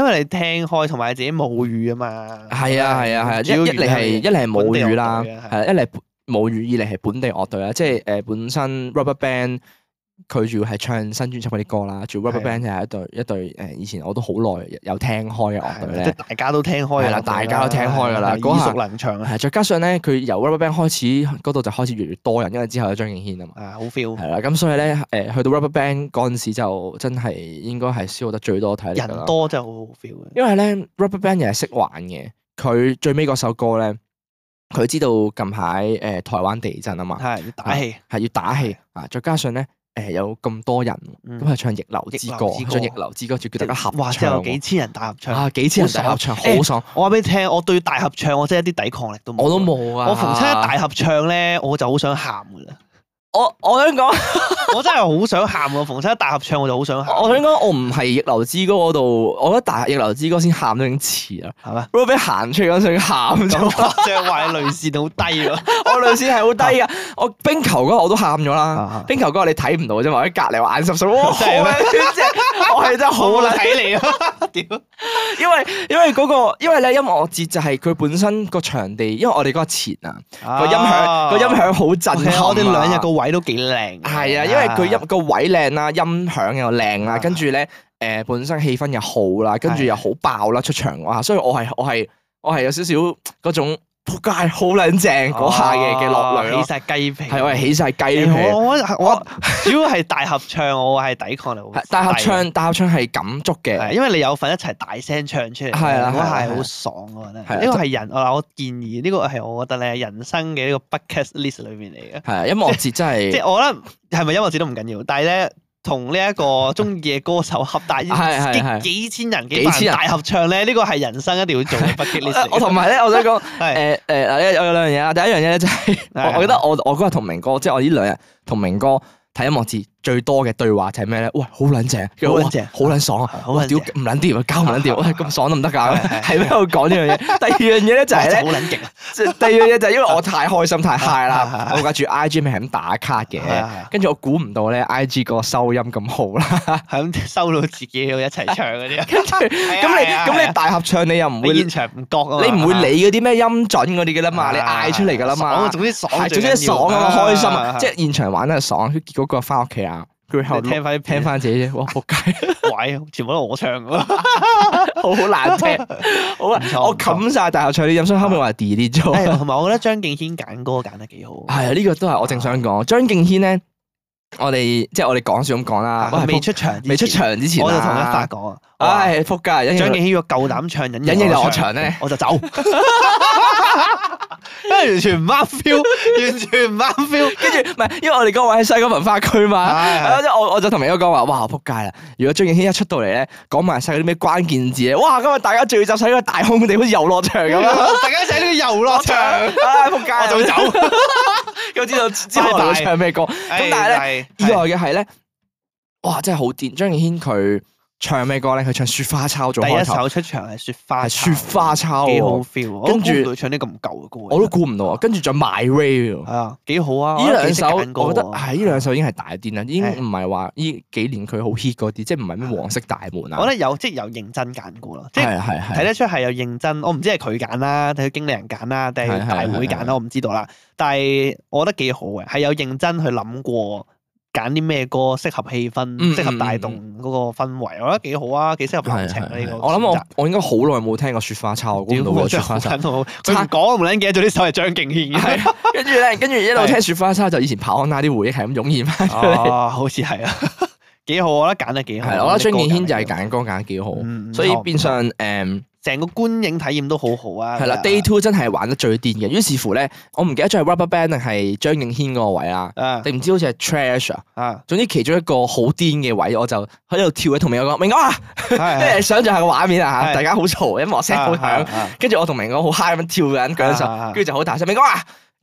為你聽開同埋自己母語啊嘛。 係啊，一嚟係母語啦，係一嚟母語，二嚟係本地樂隊啦，即係本身 RubberBand 佢主要係唱新專輯嗰啲歌啦，仲有 RubberBand 就係一隊以前我都好耐有聽開嘅樂隊咧， 即係大家都聽開嘅。 係啦，大家都聽開㗎啦， 耳熟能詳啊。 係再加上咧，佢由 RubberBand 開始嗰度就開始越嚟越多人，因為之後有張敬軒啊嘛。 好 feel。係啦，咁所以咧去到 RubberBand 嗰陣時就真係應該係消耗得最多體力。 人多真係好好 feel 嘅。 因為咧 RubberBand 又係識玩嘅，佢最尾嗰首歌咧。佢知道近排台灣地震啊嘛， 係要打氣， 係要打氣啊！再加上咧有咁多人，咁係唱逆流之歌，唱逆流之歌，仲叫大家合唱。 哇！之後幾千人大合唱啊！幾千人大合唱，好爽！ 我話俾你聽，我對大合唱我真係一啲抵抗力都冇。 我都冇啊！ 我逢親一大合唱咧，我就好想喊噶啦。 我想講， 我真係好想喊喎！逢親一大合唱我就好想喊。 我想講，我唔係逆流之歌嗰度，我覺得逆流之歌先喊都已經遲啦，係咪？RubberBand 行出嗰陣已經喊咗， 即係話你淚線好低咯。 我淚線係好低噶，我冰球嗰日我都喊咗啦。冰球嗰日你睇唔到啫嘛，喺隔離我眼濕濕，哇！真係我係真係好難睇你啊！屌，因為咧音樂節就係佢本身個場地，因為我哋嗰個前啊個音響好震撼， 我哋兩日個位都幾靚。 係啊，因為佢個位靚啦，音響又靚啦，跟住咧本身氣氛又好啦，跟住又好爆啦出場哇！所以我係有少少嗰種仆街好撚正嗰下嘅落淚， 起晒雞皮。係我係起晒雞皮。 我主要係大合唱，我係抵抗力好。 大合唱係感觸嘅， 因為你有份一齊大聲唱出嚟， 係啦， 嗰下係好爽我覺得。呢個係我建議，呢個係我覺得咧人生嘅呢個 bucket list 裏面嚟嘅。 係啊，音樂節真係。 即係我覺得係咪音樂節都唔緊要，但係咧。同呢一個中意嘅歌手合大幾千人幾萬人大合唱咧，呢個係人生一定要做嘅 bucket list。 我同埋咧，我想講有兩樣嘢啦。第一樣嘢咧就係我覺得我嗰日同明哥，即係我呢兩日同明哥睇音樂節最多嘅對話就係咩咧？喂，好撚正，好撚正，好撚爽啊！好撚屌，唔撚掂啊，交唔撚掂，喂，咁爽都唔得㗎，係咩？我講呢樣嘢。第二樣嘢咧就係咧， 好撚勁啊！ 第二樣嘢就係因為我太開心太 high 啦，我掛住 IG 咪係咁打卡嘅，跟住我估唔到咧 IG 個收音咁好啦， 係咁收到自己要一齊唱嗰啲。 跟住咁你大合唱你又唔會現場唔覺啊嘛， 你唔會理嗰啲咩音準嗰啲嘅啦嘛，你嗌出嚟㗎啦嘛。 總之爽啊嘛，開心啊！即係現場玩得係爽，結果個翻屋企啊。佢後聽翻自己啫，哇仆街！ 喂，全部都我唱㗎， 好難聽。好啊，我冚晒大合唱啲音，所以後面我係 delete 咗。 同埋我覺得張敬軒揀歌揀得幾好。 係啊，呢個都係我正想講。張敬軒咧，我哋講笑咁講啦。 未出場之前， 我就同一發講啊。 唉，仆街！張敬軒如果夠膽唱《 隱形遊樂場》咧， 我就走。完全唔啱 feel，完全唔啱 feel。 跟住唔係，因為我哋嗰位喺西九文化區嘛，我就同明哥講話，哇，仆街啦！如果張敬軒一出到嚟咧，講埋晒嗰啲咩關鍵字咧，哇！今日大家聚集喺個大空地，好似遊樂場咁樣， 大家一齊喺呢個遊樂場， 唉，仆街！ 我就會走。 咁知道我唱咩歌？咁但係咧，意外嘅係咧，哇！真係好癲！張敬軒佢唱咩歌咧？佢唱《雪花抄》做開頭。 第一首出場係《雪花抄》，雪花抄幾好 feel。 跟住佢唱啲咁舊嘅歌， 我都估唔到啊！跟住仲有 My Way 係啊，幾好啊！ 呢兩首我覺得係呢兩首已經係大癲啦，已經唔係話呢幾年佢好 hit 嗰啲，即係唔係咩黃色大門啊？ 我覺得有認真揀過咯，即係睇得出係有認真。我唔知係佢揀啦，定係經理人揀啦，定係大會揀啦，我唔知道啦。但係我覺得幾好嘅，係有認真去諗過。揀啲咩歌適合氣氛，適合帶動嗰個氛圍，我覺得幾好啊，幾適合流程呢個。 我諗我應該好耐冇聽過雪花抄，估唔到個雪花抄。 佢唔講，我唔撚記得咗呢首係張敬軒嘅。 跟住一路聽雪花抄，就以前跑安娜啲回憶係咁湧現翻出嚟。 哦，好似係啊，幾好，我覺得揀得幾好。 係，我覺得張敬軒就係揀歌揀得幾好，所以變相成個觀影體驗都好好啊！ 係啦 ，Day 2真係玩得最癲嘅。於是乎咧，我唔記得咗係 RubberBand 定係張敬軒嗰個位啦，定唔知好似係 Trash 啊。總之其中一個好癲嘅位，我就喺度跳，同明哥講：明哥啊，即係想象下個畫面啊嚇，大家好嘈，音樂聲好響，跟住我同明哥好 high 咁跳緊嗰首，跟住就好大聲：明哥啊！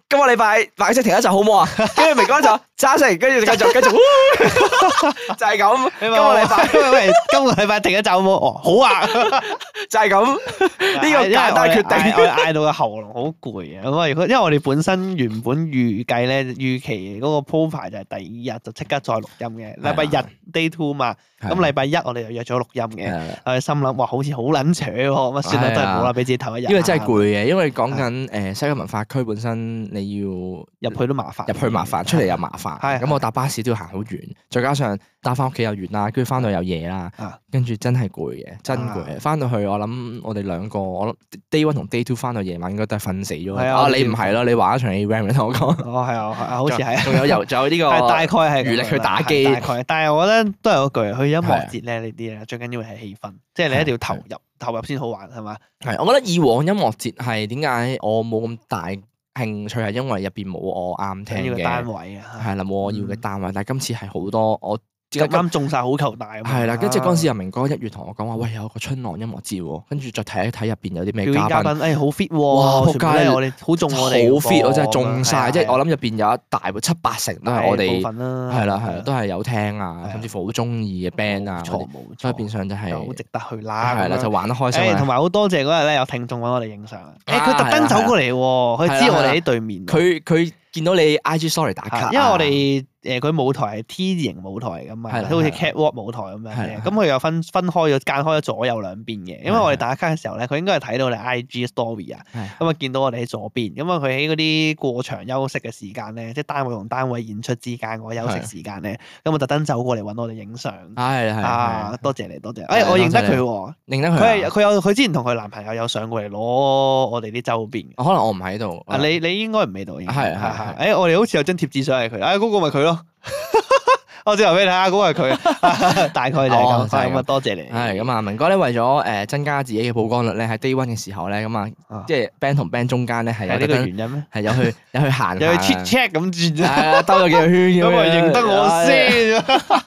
今個禮拜白色停一集好唔好啊？跟住明哥就揸成，跟住繼續，就係咁。今個禮拜， 喂，今個禮拜停一集好唔好？哦，好啊， 就係咁。呢個簡單決定。 我嗌到個喉嚨好攰啊！咁啊，因為我哋本身原本預計咧，預期嗰個鋪排就係第二日就即刻再錄音嘅。禮拜日 day 2嘛，咁禮拜一我哋又約咗錄音嘅。我哋心諗哇，好似好撚扯喎，咁啊算啦，都係冇啦，俾自己唞一日。 因為真係攰嘅，因為講緊西九文化區本身你要入去都麻煩， 出嚟又麻煩。咁我搭巴士都要行好遠，再加上搭翻屋企又遠啦，跟住翻到又夜啦，跟住真係攰嘅，真攰。翻到去我諗我哋兩個，我諗 day 1同 day 2翻到夜晚應該都係瞓死咗。啊，你唔係咯？你玩一場 ARAM 你同我講。 哦，係啊，好似係。 仲有呢個大概係餘力去打機。 大概，但係我覺得都係嗰句，去音樂節咧呢啲咧，最緊要係氣氛，即係你一定要投入先好玩，係嘛？ 係，我覺得以往音樂節係點解我冇咁大興趣，係因為入邊冇我啱聽嘅單位啊， 係啦，冇我要嘅單位。但係今次係好多我啱中晒好球大啊！ 係啦，跟住嗰陣時阿明哥1月同我講話，喂，有個春浪音樂節喎，跟住再睇一睇入邊有啲咩嘉賓， 好 fit 喎！ 哇，仆街！ 我哋好中我哋， 好 fit，我真係中晒，即係我諗入邊有一大7-8成都係我哋，係啦，都係有聽啊，甚至乎好中意嘅 band 啊，所以變相就係好值得去啦， 係啦，就玩得開心。 同埋好多謝嗰日咧有聽眾揾我哋影相，佢特登走過嚟喎，佢知我哋喺對面， 佢見到你 IG story 打卡， 因為我哋佢舞台係 T 型舞台咁嘛，都好似 catwalk 舞台咁樣嘅。咁佢又分開咗、間開咗左右兩邊嘅。因為我哋打卡嘅時候咧，佢應該係睇到我哋 IG story 啊，咁啊見到我哋喺左邊。咁啊佢喺嗰啲過場休息嘅時間咧，即係單位同單位演出之間嗰個休息時間咧，咁啊特登走過嚟揾我哋影相。係多謝你，多謝。我認得佢喎，認得佢。佢之前同佢男朋友有上過嚟攞我哋啲周邊。 可能我唔喺度。 你應該唔喺度。係。我哋好似有張貼紙相係佢。嗰個咪佢咯。我之後俾你睇下，嗰個係佢，大概就係咁。咁啊，多謝你。係咁啊，明哥咧為咗增加自己嘅曝光率咧，喺 day 1嘅時候咧，咁啊，即係 band 同 band 中間咧係有呢個原因咩？係有去行，有去 check 咁轉啫。係啊，兜咗幾個圈咁啊，認得我先。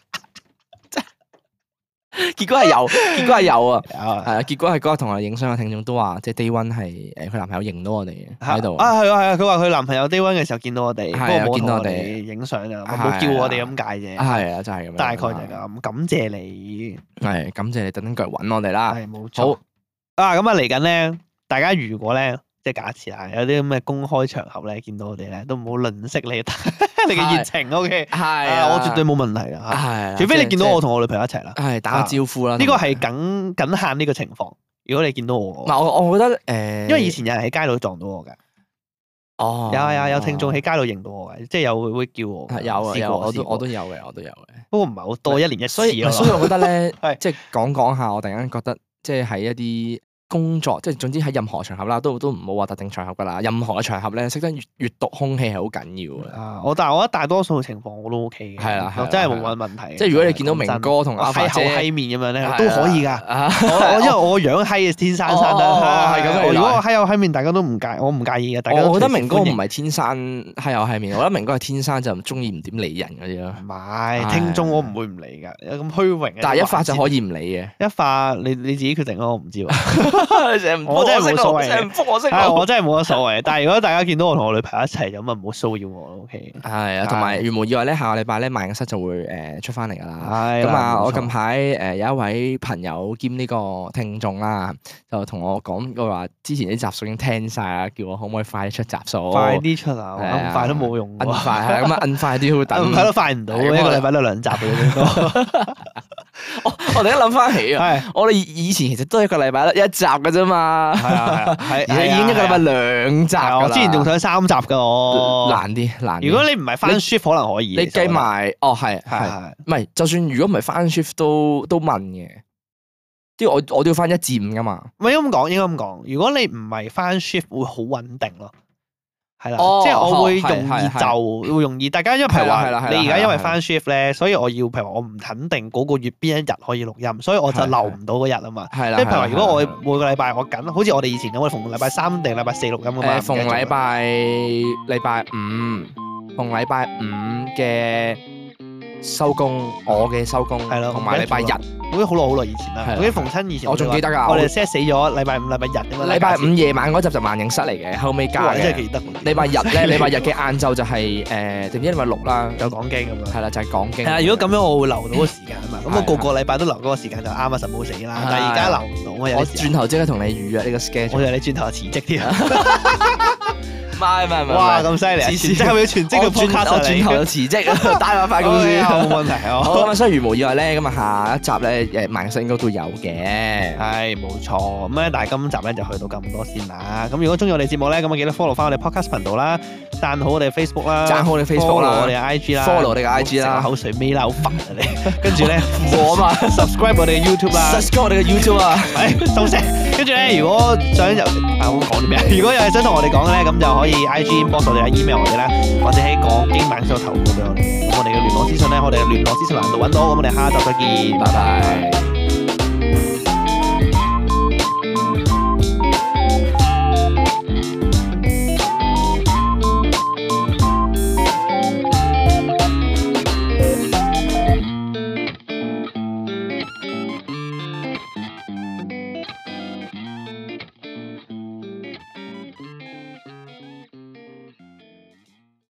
結果係有啊，係啊，結果係嗰日同我哋影相嘅聽眾都話，即係 day 1係佢男朋友認到我哋喺度。係啊，佢話佢男朋友 day 1嘅時候見到我哋，不過冇見到我哋影相啊，冇叫我哋咁解啫。係啊，就係咁樣。大概就係咁，感謝你。係，感謝你特登過嚟揾我哋啦。係，冇錯。好啊，咁啊嚟緊咧，大家如果咧，即係假設啊，有啲咁嘅公開場合咧，見到我哋咧，都唔好吝嗇你嘅熱情。OK，係，我絕對冇問題噶。係，除非你見到我同我女朋友一齊啦，係打個招呼啦。呢個係僅限呢個情況。如果你見到我，嗱，我覺得因為以前有人喺街度撞到我噶。哦，有聽眾喺街度認到我嘅，即係有會叫我。有，我都有嘅，不過唔係好多，1年1次。所以我覺得咧，即係講下，我突然間覺得，即係喺一啲工作，即係總之喺任何場合啦，都唔好話特定場合噶啦。任何嘅場合咧，識得閱讀空氣係好緊要嘅。但係我覺得大多數情況我都 OK 嘅。係啦，真係冇乜問題。即係如果你見到明哥同阿姐閪口閪面咁樣咧，都可以㗎。因為我樣閪天生生得係咁。如果我閪口閪面，大家都唔介，我唔介意嘅。我覺得明哥唔係天生閪口閪面，我覺得明哥係天生就唔中意唔點理人嗰啲咯。唔係，聽眾我唔會唔理㗎，有咁虛榮。但係一發就可以唔理嘅。一發你自己決定咯，我唔知喎。我真係冇所謂，成日唔覆我識我真係冇乜所謂。但係如果大家見到我同我女朋友一齊咁啊，唔好騷擾我咯。OK。係啊，同埋如無意外咧，下個禮拜咧萬應室就會出翻嚟㗎啦。係。咁啊，我近排有一位朋友兼呢個聽眾啦，就同我講過話，之前啲集數已經聽晒啦，叫我可唔可以快啲出集數？快啲出啊！咁快都冇用。快係咁啊，快啲好等。快都快唔到，一個禮拜都2集嘅都。我突然間諗翻起啊，我哋以前其實都係一個禮拜1集嘅啫嘛，係已經一個禮拜2集。我之前仲想3集噶，我難啲。如果你唔係翻 shift 可能可以，你計埋係，唔係就算如果唔係翻 shift 都問嘅，即係我都要翻1至5噶嘛。唔係應該咁講，如果你唔係翻 shift 會好穩定咯。係啦，即係我會會容易，大家因為譬如話你而家因為翻 shift 咧，所以我要譬如話我唔肯定嗰個月邊一日可以錄音，所以我就留唔到嗰日啊嘛。係啦，即係譬如話如果我每個禮拜我緊，好似我哋以前咁，我逢禮拜3定禮拜4錄音噶嘛。逢禮拜5嘅收工，我嘅收工係咯， 同埋禮拜日， 好似好耐以前啦。 係啦嗰啲逢親以前， 我仲記得㗎。 我哋 set 死咗禮拜五、禮拜日咁樣。 禮拜五夜晚嗰集就萬應室嚟嘅，後尾加哇！你真係嘅。 記得。 禮拜日咧，禮拜日嘅晏晝就係定唔知禮拜六啦， 有講經咁樣。 係啦，就係講經。 係啊，如果咁樣我會留到個時間啊嘛。咁我係個個禮拜都留嗰個時間就啱啊，實冇死啦。但係而家留唔到啊，有我啲時間轉頭即刻同你預約呢個 schedule。 我以為你轉頭就辭職添。 唔係， 哇！咁犀利啊！ 辭職係咪要全職嘅 podcast 我轉頭就辭職，帶我翻公司。 冇問題啊。 好咁啊，所以如無意外咧，咁啊下一集咧萬應室應該都有嘅。 係冇錯，咁咧但係今集咧就去到咁多先啦。咁如果中意我哋節目咧，咁啊記得 follow 翻我哋 podcast 頻道啦，讚好我哋 Facebook 啦， 讚好我哋 Facebook 啦， 我哋 IG 啦 ，follow 我哋嘅 IG 啦， 口水尾啦，好煩啊你。跟住咧我嘛 subscribe 我哋嘅 YouTube 啦 ，subscribe 我哋嘅 YouTube 啊， 係收聲。跟住咧，如果想我講啲咩？如果有嘢想同我哋講嘅咧，咁就可以 IG inbox 我哋，email 我哋啦，或者喺講經晚上投稿俾我哋。咁我哋嘅聯絡資訊咧，我哋嘅聯絡資訊欄度揾到。咁我哋下集再見， 拜拜。